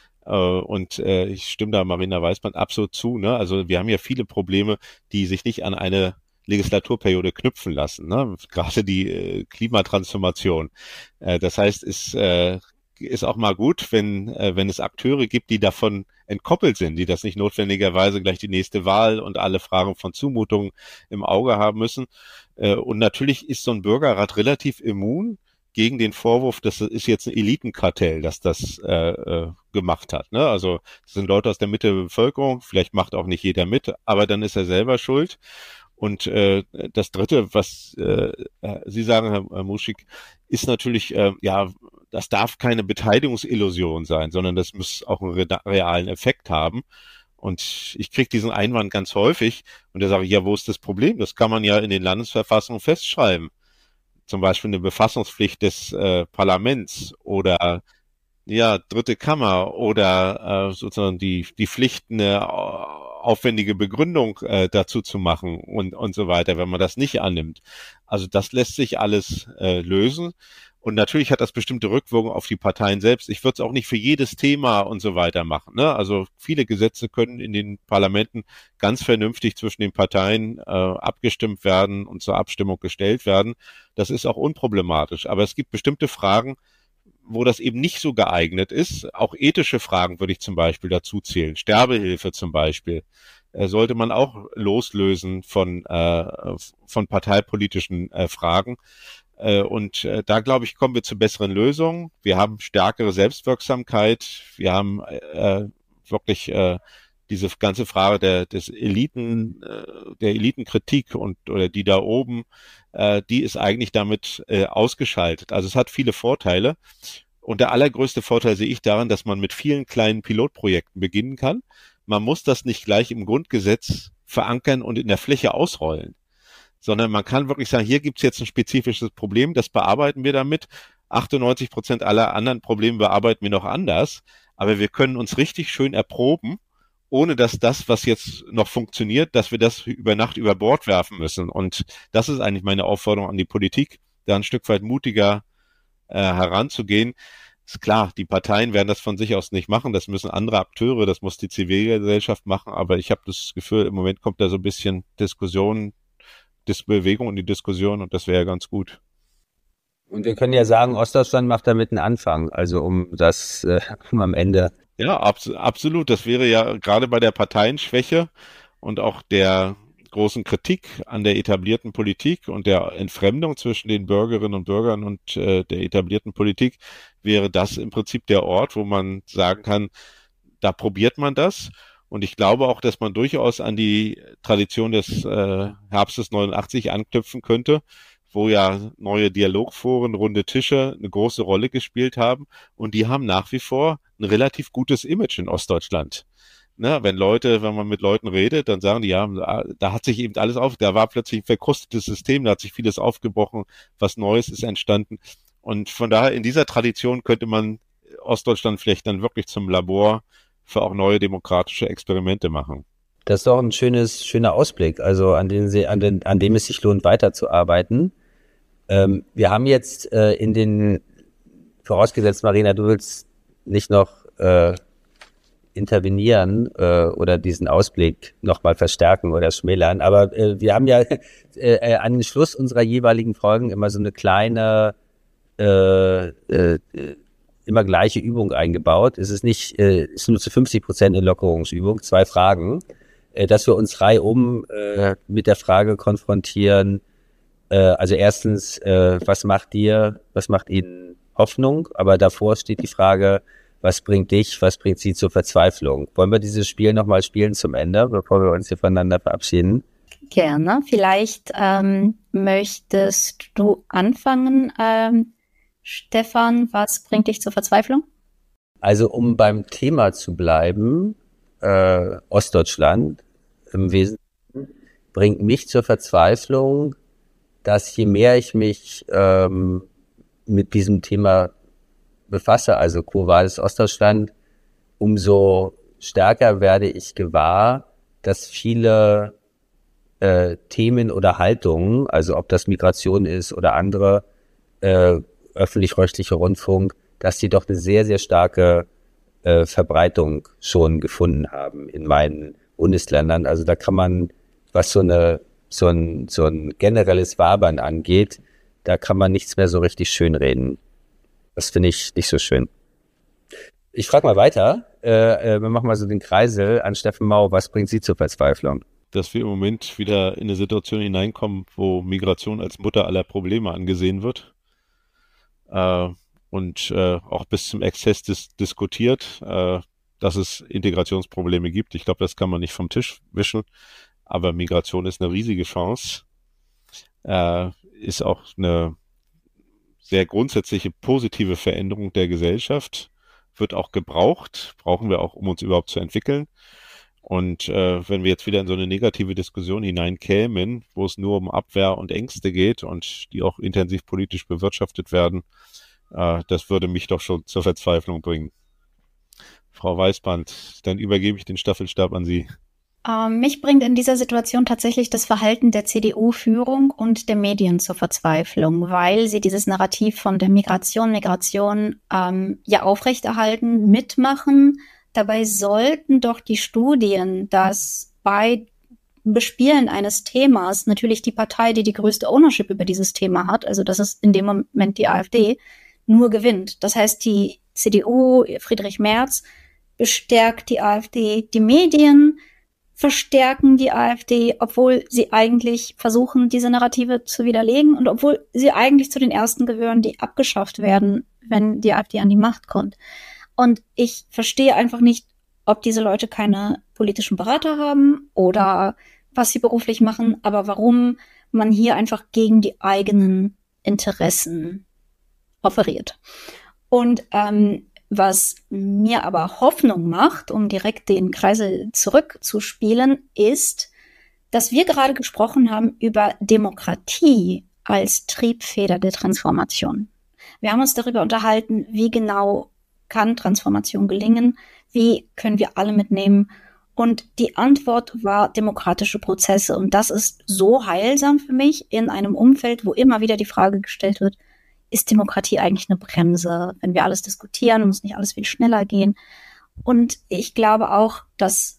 Speaker 1: Und ich stimme da Marina Weißmann absolut zu. Ne? Also wir haben ja viele Probleme, die sich nicht an eine Legislaturperiode knüpfen lassen. Ne? Gerade die Klimatransformation. Das heißt, ist auch mal gut, wenn es Akteure gibt, die davon entkoppelt sind, die das nicht notwendigerweise gleich die nächste Wahl und alle Fragen von Zumutungen im Auge haben müssen. Und natürlich ist so ein Bürgerrat relativ immun gegen den Vorwurf, das ist jetzt ein Elitenkartell, das das gemacht hat. Ne? Also das sind Leute aus der Mitte der Bevölkerung, vielleicht macht auch nicht jeder mit, aber dann ist er selber schuld. Und das Dritte, was Sie sagen, Herr Muschig, ist natürlich, das darf keine Beteiligungsillusion sein, sondern das muss auch einen realen Effekt haben. Und ich kriege diesen Einwand ganz häufig und da sage ich, ja, wo ist das Problem? Das kann man ja in den Landesverfassungen festschreiben. Zum Beispiel eine Befassungspflicht des Parlaments oder dritte Kammer oder sozusagen die Pflicht, eine aufwendige Begründung dazu zu machen und so weiter, wenn man das nicht annimmt. Also das lässt sich alles lösen. Und natürlich hat das bestimmte Rückwirkungen auf die Parteien selbst. Ich würde es auch nicht für jedes Thema und so weiter machen. Ne? Also viele Gesetze können in den Parlamenten ganz vernünftig zwischen den Parteien abgestimmt werden und zur Abstimmung gestellt werden. Das ist auch unproblematisch. Aber es gibt bestimmte Fragen, wo das eben nicht so geeignet ist. Auch ethische Fragen würde ich zum Beispiel dazu zählen. Sterbehilfe zum Beispiel sollte man auch loslösen von parteipolitischen Fragen. Und da, glaube ich, kommen wir zu besseren Lösungen. Wir haben stärkere Selbstwirksamkeit. Wir haben wirklich diese ganze Frage der Elitenkritik oder die da oben, die ist eigentlich damit ausgeschaltet. Also es hat viele Vorteile. Und der allergrößte Vorteil sehe ich daran, dass man mit vielen kleinen Pilotprojekten beginnen kann. Man muss das nicht gleich im Grundgesetz verankern und in der Fläche ausrollen, sondern man kann wirklich sagen, hier gibt's jetzt ein spezifisches Problem, das bearbeiten wir damit. 98% aller anderen Probleme bearbeiten wir noch anders, aber wir können uns richtig schön erproben, ohne dass das, was jetzt noch funktioniert, dass wir das über Nacht über Bord werfen müssen. Und das ist eigentlich meine Aufforderung an die Politik, da ein Stück weit mutiger heranzugehen. Ist klar, die Parteien werden das von sich aus nicht machen, das müssen andere Akteure, das muss die Zivilgesellschaft machen, aber ich habe das Gefühl, im Moment kommt da so ein bisschen Bewegung in die Diskussion und das wäre ganz gut.
Speaker 2: Und wir können ja sagen, Ostdeutschland macht damit einen Anfang, also um am Ende.
Speaker 1: Ja, absolut. Das wäre ja gerade bei der Parteienschwäche und auch der großen Kritik an der etablierten Politik und der Entfremdung zwischen den Bürgerinnen und Bürgern und der etablierten Politik, wäre das im Prinzip der Ort, wo man sagen kann, da probiert man das. Und ich glaube auch, dass man durchaus an die Tradition des Herbstes 89 anknüpfen könnte, wo ja neue Dialogforen, runde Tische eine große Rolle gespielt haben. Und die haben nach wie vor ein relativ gutes Image in Ostdeutschland. Ne, wenn man mit Leuten redet, dann sagen die, ja, da hat sich eben alles da war plötzlich ein verkrustetes System, da hat sich vieles aufgebrochen, was Neues ist entstanden. Und von daher, in dieser Tradition könnte man Ostdeutschland vielleicht dann wirklich zum Labor für auch neue demokratische Experimente machen.
Speaker 2: Das ist doch ein schöner Ausblick, also an dem es sich lohnt, weiterzuarbeiten. Wir haben jetzt vorausgesetzt, Marina, du willst nicht noch intervenieren oder diesen Ausblick nochmal verstärken oder schmälern. Aber wir haben ja an den Schluss unserer jeweiligen Folgen immer so eine kleine, immer gleiche Übung eingebaut. Es ist ist nur zu 50% eine Lockerungsübung, 2 Fragen, dass wir uns reihum mit der Frage konfrontieren. Also erstens, was macht Ihnen Hoffnung? Aber davor steht die Frage, was bringt Sie zur Verzweiflung? Wollen wir dieses Spiel nochmal spielen zum Ende, bevor wir uns hier voneinander verabschieden?
Speaker 3: Gerne. Vielleicht möchtest du anfangen, Stefan. Was bringt dich zur Verzweiflung?
Speaker 2: Also um beim Thema zu bleiben, Ostdeutschland im Wesentlichen, bringt mich zur Verzweiflung, dass je mehr ich mich mit diesem Thema befasse, also Quo Vadis Ostdeutschland, umso stärker werde ich gewahr, dass viele Themen oder Haltungen, also ob das Migration ist oder andere öffentlich-rechtliche Rundfunk, dass die doch eine sehr, sehr starke Verbreitung schon gefunden haben in meinen Bundesländern. Also da kann man, was so ein generelles Wabern angeht, da kann man nichts mehr so richtig schönreden. Das finde ich nicht so schön. Ich frage mal weiter. wir machen mal so den Kreisel an Steffen Mau. Was bringt Sie zur Verzweiflung?
Speaker 1: Dass wir im Moment wieder in eine Situation hineinkommen, wo Migration als Mutter aller Probleme angesehen wird und auch bis zum Exzess diskutiert, dass es Integrationsprobleme gibt. Ich glaube, das kann man nicht vom Tisch wischen, aber Migration ist eine riesige Chance, ist auch eine sehr grundsätzliche positive Veränderung der Gesellschaft, wird auch gebraucht, brauchen wir auch, um uns überhaupt zu entwickeln. Und wenn wir jetzt wieder in so eine negative Diskussion hineinkämen, wo es nur um Abwehr und Ängste geht und die auch intensiv politisch bewirtschaftet werden, das würde mich doch schon zur Verzweiflung bringen. Frau Weißband, dann übergebe ich den Staffelstab an Sie.
Speaker 3: Mich bringt in dieser Situation tatsächlich das Verhalten der CDU-Führung und der Medien zur Verzweiflung, weil sie dieses Narrativ von der Migration ja aufrechterhalten, mitmachen. Dabei sollten doch die Studien, dass bei Bespielen eines Themas natürlich die Partei, die die größte Ownership über dieses Thema hat, also das ist in dem Moment die AfD, nur gewinnt. Das heißt, die CDU, Friedrich Merz, bestärkt die AfD, die Medien verstärken die AfD, obwohl sie eigentlich versuchen, diese Narrative zu widerlegen und obwohl sie eigentlich zu den Ersten gehören, die abgeschafft werden, wenn die AfD an die Macht kommt. Und ich verstehe einfach nicht, ob diese Leute keine politischen Berater haben oder was sie beruflich machen, aber warum man hier einfach gegen die eigenen Interessen operiert. Und was mir aber Hoffnung macht, um direkt den Kreisel zurückzuspielen, ist, dass wir gerade gesprochen haben über Demokratie als Triebfeder der Transformation. Wir haben uns darüber unterhalten, wie genau kann Transformation gelingen, wie können wir alle mitnehmen. Und die Antwort war demokratische Prozesse. Und das ist so heilsam für mich in einem Umfeld, wo immer wieder die Frage gestellt wird, ist Demokratie eigentlich eine Bremse? Wenn wir alles diskutieren, muss nicht alles viel schneller gehen. Und ich glaube auch, dass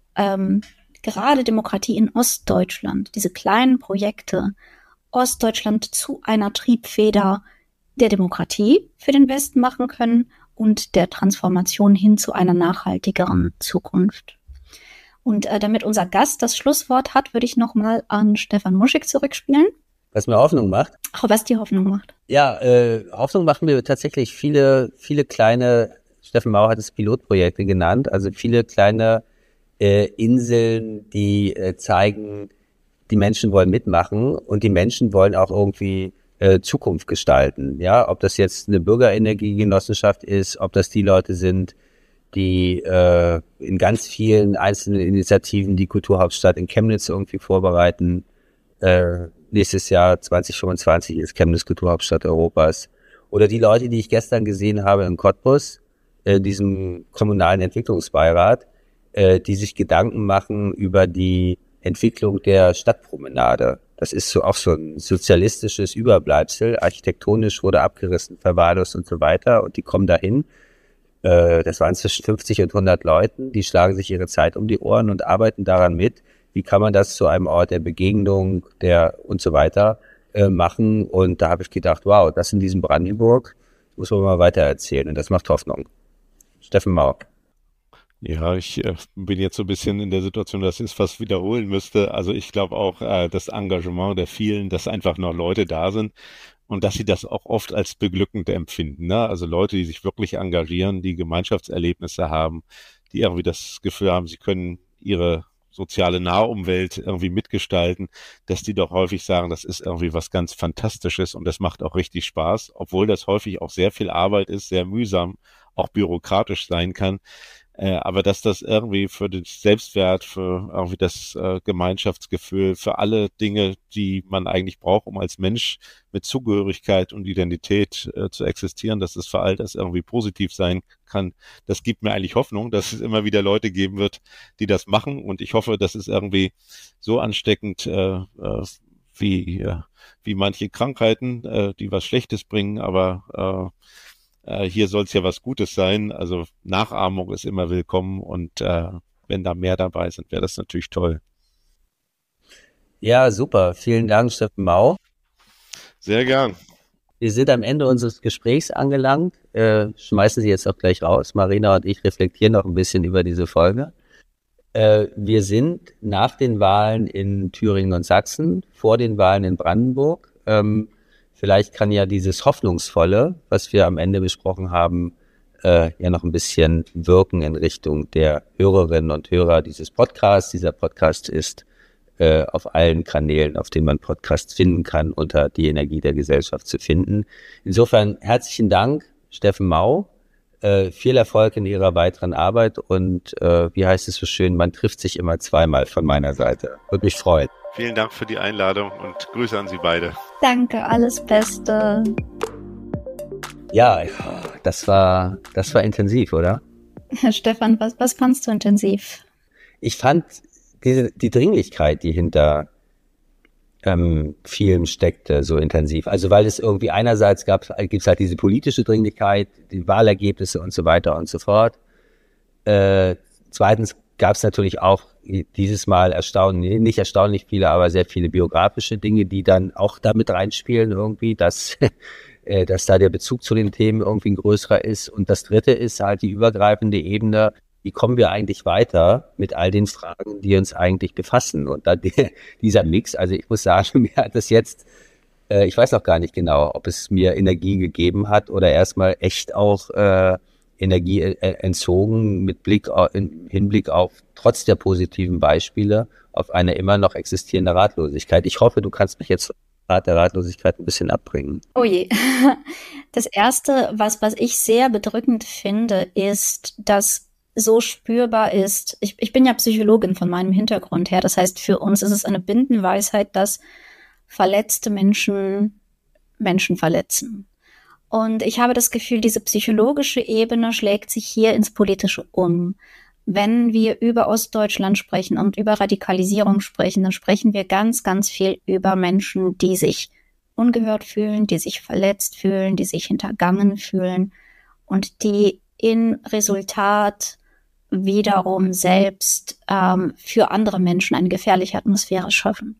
Speaker 3: gerade Demokratie in Ostdeutschland, diese kleinen Projekte, Ostdeutschland zu einer Triebfeder der Demokratie für den Westen machen können und der Transformation hin zu einer nachhaltigeren Zukunft. Und damit unser Gast das Schlusswort hat, würde ich nochmal an Stefan Muschig zurückspielen.
Speaker 2: Was mir Hoffnung macht?
Speaker 3: Auch was die Hoffnung macht.
Speaker 2: Ja, Hoffnung machen wir tatsächlich viele kleine, Steffen Mau hat es Pilotprojekte genannt, also viele kleine Inseln, die zeigen, die Menschen wollen mitmachen und die Menschen wollen auch irgendwie Zukunft gestalten. Ja, ob das jetzt eine Bürgerenergiegenossenschaft ist, ob das die Leute sind, die in ganz vielen einzelnen Initiativen die Kulturhauptstadt in Chemnitz irgendwie vorbereiten. Nächstes Jahr 2025 ist Chemnitz Kulturhauptstadt Europas. Oder die Leute, die ich gestern gesehen habe in Cottbus, diesem kommunalen Entwicklungsbeirat, die sich Gedanken machen über die Entwicklung der Stadtpromenade. Das ist so auch so ein sozialistisches Überbleibsel. Architektonisch wurde abgerissen, verwahrlost und so weiter. Und die kommen dahin. Das waren zwischen 50 und 100 Leuten. Die schlagen sich ihre Zeit um die Ohren und arbeiten daran mit. Wie kann man das zu einem Ort der Begegnung, der und so weiter machen? Und da habe ich gedacht, wow, das in diesem Brandenburg muss man mal weiter erzählen. Und das macht Hoffnung. Steffen Mau.
Speaker 1: Ja, ich bin jetzt so ein bisschen in der Situation, dass ich es fast wiederholen müsste. Also ich glaube auch, das Engagement der vielen, dass einfach noch Leute da sind und dass sie das auch oft als beglückend empfinden. Ne? Also Leute, die sich wirklich engagieren, die Gemeinschaftserlebnisse haben, die irgendwie das Gefühl haben, sie können ihre soziale Nahumwelt irgendwie mitgestalten, dass die doch häufig sagen, das ist irgendwie was ganz Fantastisches und das macht auch richtig Spaß, obwohl das häufig auch sehr viel Arbeit ist, sehr mühsam, auch bürokratisch sein kann. Aber dass das irgendwie für den Selbstwert, für irgendwie das Gemeinschaftsgefühl, für alle Dinge, die man eigentlich braucht, um als Mensch mit Zugehörigkeit und Identität zu existieren, dass das für all das irgendwie positiv sein kann, das gibt mir eigentlich Hoffnung, dass es immer wieder Leute geben wird, die das machen. Und ich hoffe, dass es irgendwie so ansteckend wie manche Krankheiten, die was Schlechtes bringen, aber hier soll es ja was Gutes sein. Also Nachahmung ist immer willkommen und wenn da mehr dabei sind, wäre das natürlich toll.
Speaker 2: Ja, super. Vielen Dank, Steffen Mau.
Speaker 1: Sehr gern.
Speaker 2: Wir sind am Ende unseres Gesprächs angelangt. Schmeißen Sie jetzt auch gleich raus. Marina und ich reflektieren noch ein bisschen über diese Folge. Wir sind nach den Wahlen in Thüringen und Sachsen, vor den Wahlen in Brandenburg. Vielleicht kann ja dieses Hoffnungsvolle, was wir am Ende besprochen haben, ja noch ein bisschen wirken in Richtung der Hörerinnen und Hörer dieses Podcasts. Dieser Podcast ist auf allen Kanälen, auf denen man Podcasts finden kann, unter die Energie der Gesellschaft zu finden. Insofern herzlichen Dank, Steffen Mau. Viel Erfolg in Ihrer weiteren Arbeit und wie heißt es so schön, man trifft sich immer zweimal von meiner Seite. Würde mich freuen.
Speaker 1: Vielen Dank für die Einladung und Grüße an Sie beide.
Speaker 3: Danke, alles Beste.
Speaker 2: Ja, das war intensiv, oder?
Speaker 3: Stefan, was fandst du intensiv?
Speaker 2: Ich fand die Dringlichkeit, die hinter vielem steckte, so intensiv. Also weil es irgendwie einerseits gibt's halt diese politische Dringlichkeit, die Wahlergebnisse und so weiter und so fort. Zweitens gab es natürlich auch dieses Mal nicht erstaunlich viele, aber sehr viele biografische Dinge, die dann auch damit reinspielen irgendwie, dass da der Bezug zu den Themen irgendwie ein größerer ist. Und das Dritte ist halt die übergreifende Ebene. Wie kommen wir eigentlich weiter mit all den Fragen, die uns eigentlich befassen? Und dann dieser Mix, also ich muss sagen, mir hat das jetzt, ich weiß noch gar nicht genau, ob es mir Energie gegeben hat oder erstmal echt auch Energie entzogen mit Hinblick auf, trotz der positiven Beispiele, auf eine immer noch existierende Ratlosigkeit. Ich hoffe, du kannst mich jetzt der Ratlosigkeit ein bisschen abbringen.
Speaker 3: Oh je. Das Erste, was ich sehr bedrückend finde, ist, dass so spürbar ist, ich bin ja Psychologin von meinem Hintergrund her, das heißt, für uns ist es eine Binsenweisheit, dass verletzte Menschen Menschen verletzen. Und ich habe das Gefühl, diese psychologische Ebene schlägt sich hier ins Politische um. Wenn wir über Ostdeutschland sprechen und über Radikalisierung sprechen, dann sprechen wir ganz, ganz viel über Menschen, die sich ungehört fühlen, die sich verletzt fühlen, die sich hintergangen fühlen und die in Resultat wiederum selbst für andere Menschen eine gefährliche Atmosphäre schaffen.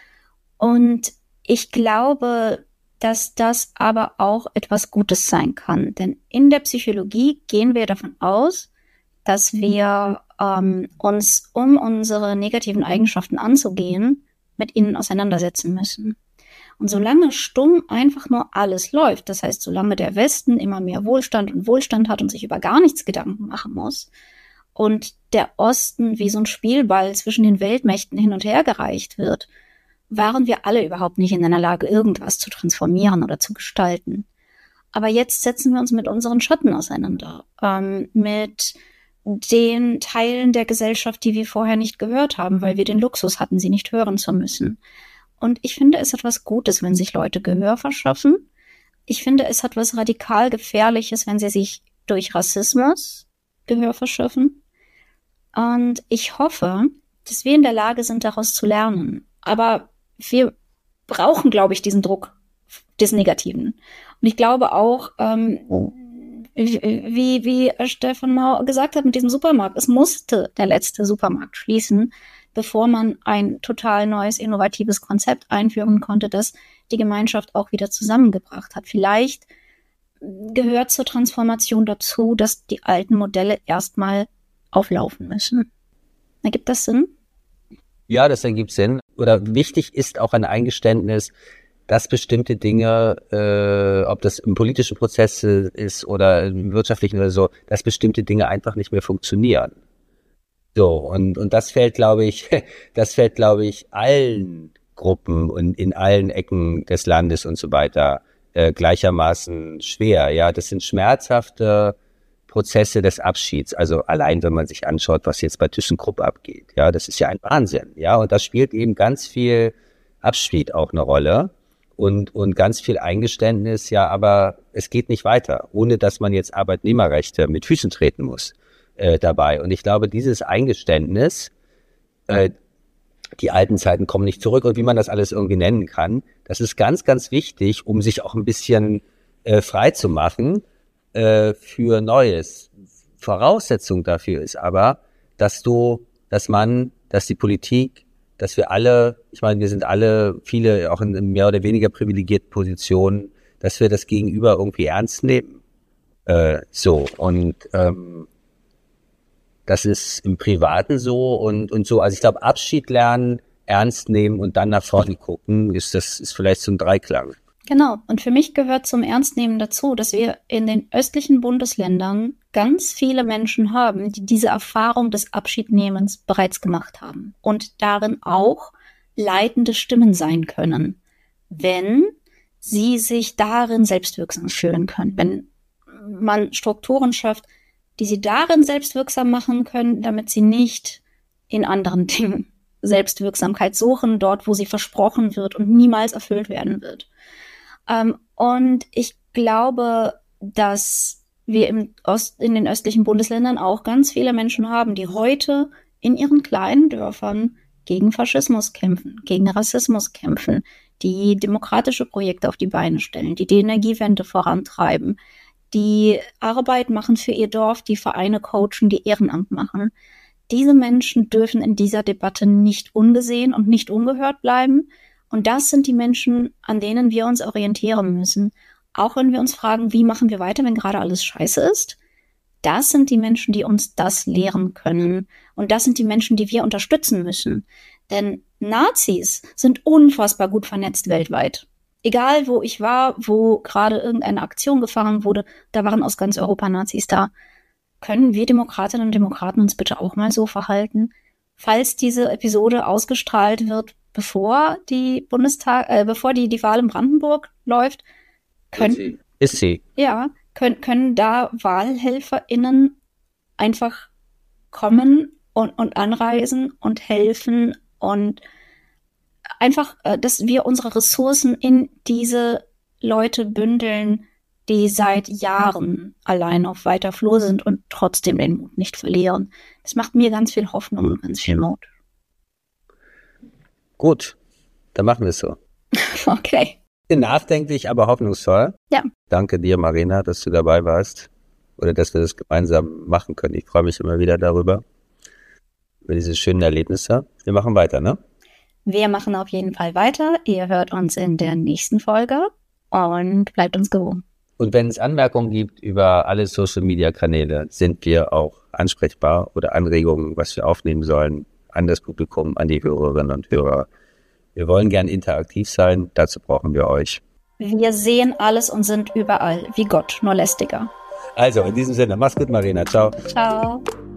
Speaker 3: Und ich glaube, dass das aber auch etwas Gutes sein kann. Denn in der Psychologie gehen wir davon aus, dass wir uns, um unsere negativen Eigenschaften anzugehen, mit ihnen auseinandersetzen müssen. Und solange stumm einfach nur alles läuft, das heißt, solange der Westen immer mehr Wohlstand und Wohlstand hat und sich über gar nichts Gedanken machen muss und der Osten wie so ein Spielball zwischen den Weltmächten hin und her gereicht wird, waren wir alle überhaupt nicht in einer Lage, irgendwas zu transformieren oder zu gestalten. Aber jetzt setzen wir uns mit unseren Schatten auseinander, mit den Teilen der Gesellschaft, die wir vorher nicht gehört haben, weil wir den Luxus hatten, sie nicht hören zu müssen. Und ich finde, es hat was Gutes, wenn sich Leute Gehör verschaffen. Ich finde, es hat was radikal Gefährliches, wenn sie sich durch Rassismus Gehör verschaffen. Und ich hoffe, dass wir in der Lage sind, daraus zu lernen. Aber wir brauchen, glaube ich, diesen Druck des Negativen. Und ich glaube auch, wie Stefan Mau gesagt hat mit diesem Supermarkt, es musste der letzte Supermarkt schließen, bevor man ein total neues, innovatives Konzept einführen konnte, das die Gemeinschaft auch wieder zusammengebracht hat. Vielleicht gehört zur Transformation dazu, dass die alten Modelle erstmal auflaufen müssen. Ergibt das Sinn?
Speaker 2: Ja, das ergibt Sinn. Oder wichtig ist auch ein Eingeständnis, dass bestimmte Dinge, ob das im politischen Prozess ist oder im wirtschaftlichen oder so, dass bestimmte Dinge einfach nicht mehr funktionieren. So, und das fällt, glaube ich, allen Gruppen und in allen Ecken des Landes und so weiter gleichermaßen schwer. Ja, das sind schmerzhafte Prozesse des Abschieds. Also allein, wenn man sich anschaut, was jetzt bei ThyssenKrupp abgeht. Ja, das ist ja ein Wahnsinn. Ja, und da spielt eben ganz viel Abschied auch eine Rolle und ganz viel Eingeständnis. Ja, aber es geht nicht weiter, ohne dass man jetzt Arbeitnehmerrechte mit Füßen treten muss dabei. Und ich glaube, dieses Eingeständnis, die alten Zeiten kommen nicht zurück und wie man das alles irgendwie nennen kann, das ist ganz, ganz wichtig, um sich auch ein bisschen frei zu machen für Neues. Voraussetzung dafür ist aber, dass die Politik, dass wir alle, ich meine, wir sind alle, viele auch in mehr oder weniger privilegierten Positionen, dass wir das Gegenüber irgendwie ernst nehmen. Das ist im Privaten so und so. Also ich glaube, Abschied lernen, ernst nehmen und dann nach vorne gucken, ist vielleicht so ein Dreiklang.
Speaker 3: Genau. Und für mich gehört zum Ernstnehmen dazu, dass wir in den östlichen Bundesländern ganz viele Menschen haben, die diese Erfahrung des Abschiednehmens bereits gemacht haben und darin auch leitende Stimmen sein können, wenn sie sich darin selbstwirksam fühlen können, wenn man Strukturen schafft, die sie darin selbstwirksam machen können, damit sie nicht in anderen Dingen Selbstwirksamkeit suchen, dort, wo sie versprochen wird und niemals erfüllt werden wird. Und ich glaube, dass wir in den östlichen Bundesländern auch ganz viele Menschen haben, die heute in ihren kleinen Dörfern gegen Faschismus kämpfen, gegen Rassismus kämpfen, die demokratische Projekte auf die Beine stellen, die Energiewende vorantreiben, die Arbeit machen für ihr Dorf, die Vereine coachen, die Ehrenamt machen. Diese Menschen dürfen in dieser Debatte nicht ungesehen und nicht ungehört bleiben. Und das sind die Menschen, an denen wir uns orientieren müssen. Auch wenn wir uns fragen, wie machen wir weiter, wenn gerade alles scheiße ist. Das sind die Menschen, die uns das lehren können. Und das sind die Menschen, die wir unterstützen müssen. Denn Nazis sind unfassbar gut vernetzt weltweit. Egal, wo ich war, wo gerade irgendeine Aktion gefahren wurde, da waren aus ganz Europa Nazis da. Können wir Demokratinnen und Demokraten uns bitte auch mal so verhalten? Falls diese Episode ausgestrahlt wird, bevor die Wahl in Brandenburg läuft, können da WahlhelferInnen einfach kommen und anreisen und helfen und einfach, dass wir unsere Ressourcen in diese Leute bündeln, die seit Jahren allein auf weiter Flur sind und trotzdem den Mut nicht verlieren. Das macht mir ganz viel Hoffnung und ganz viel Mut.
Speaker 2: Gut, dann machen wir es so.
Speaker 3: Okay.
Speaker 2: Nachdenklich, aber hoffnungsvoll.
Speaker 3: Ja.
Speaker 2: Danke dir, Marina, dass du dabei warst oder dass wir das gemeinsam machen können. Ich freue mich immer wieder darüber, über diese schönen Erlebnisse. Wir machen weiter, ne?
Speaker 3: Wir machen auf jeden Fall weiter. Ihr hört uns in der nächsten Folge und bleibt uns gewogen.
Speaker 2: Und wenn es Anmerkungen gibt über alle Social-Media-Kanäle, sind wir auch ansprechbar oder Anregungen, was wir aufnehmen sollen, an das Publikum, an die Hörerinnen und Hörer. Wir wollen gern interaktiv sein, dazu brauchen wir euch.
Speaker 3: Wir sehen alles und sind überall, wie Gott, nur lästiger.
Speaker 2: Also, in diesem Sinne, mach's gut, Marina. Ciao.
Speaker 3: Ciao.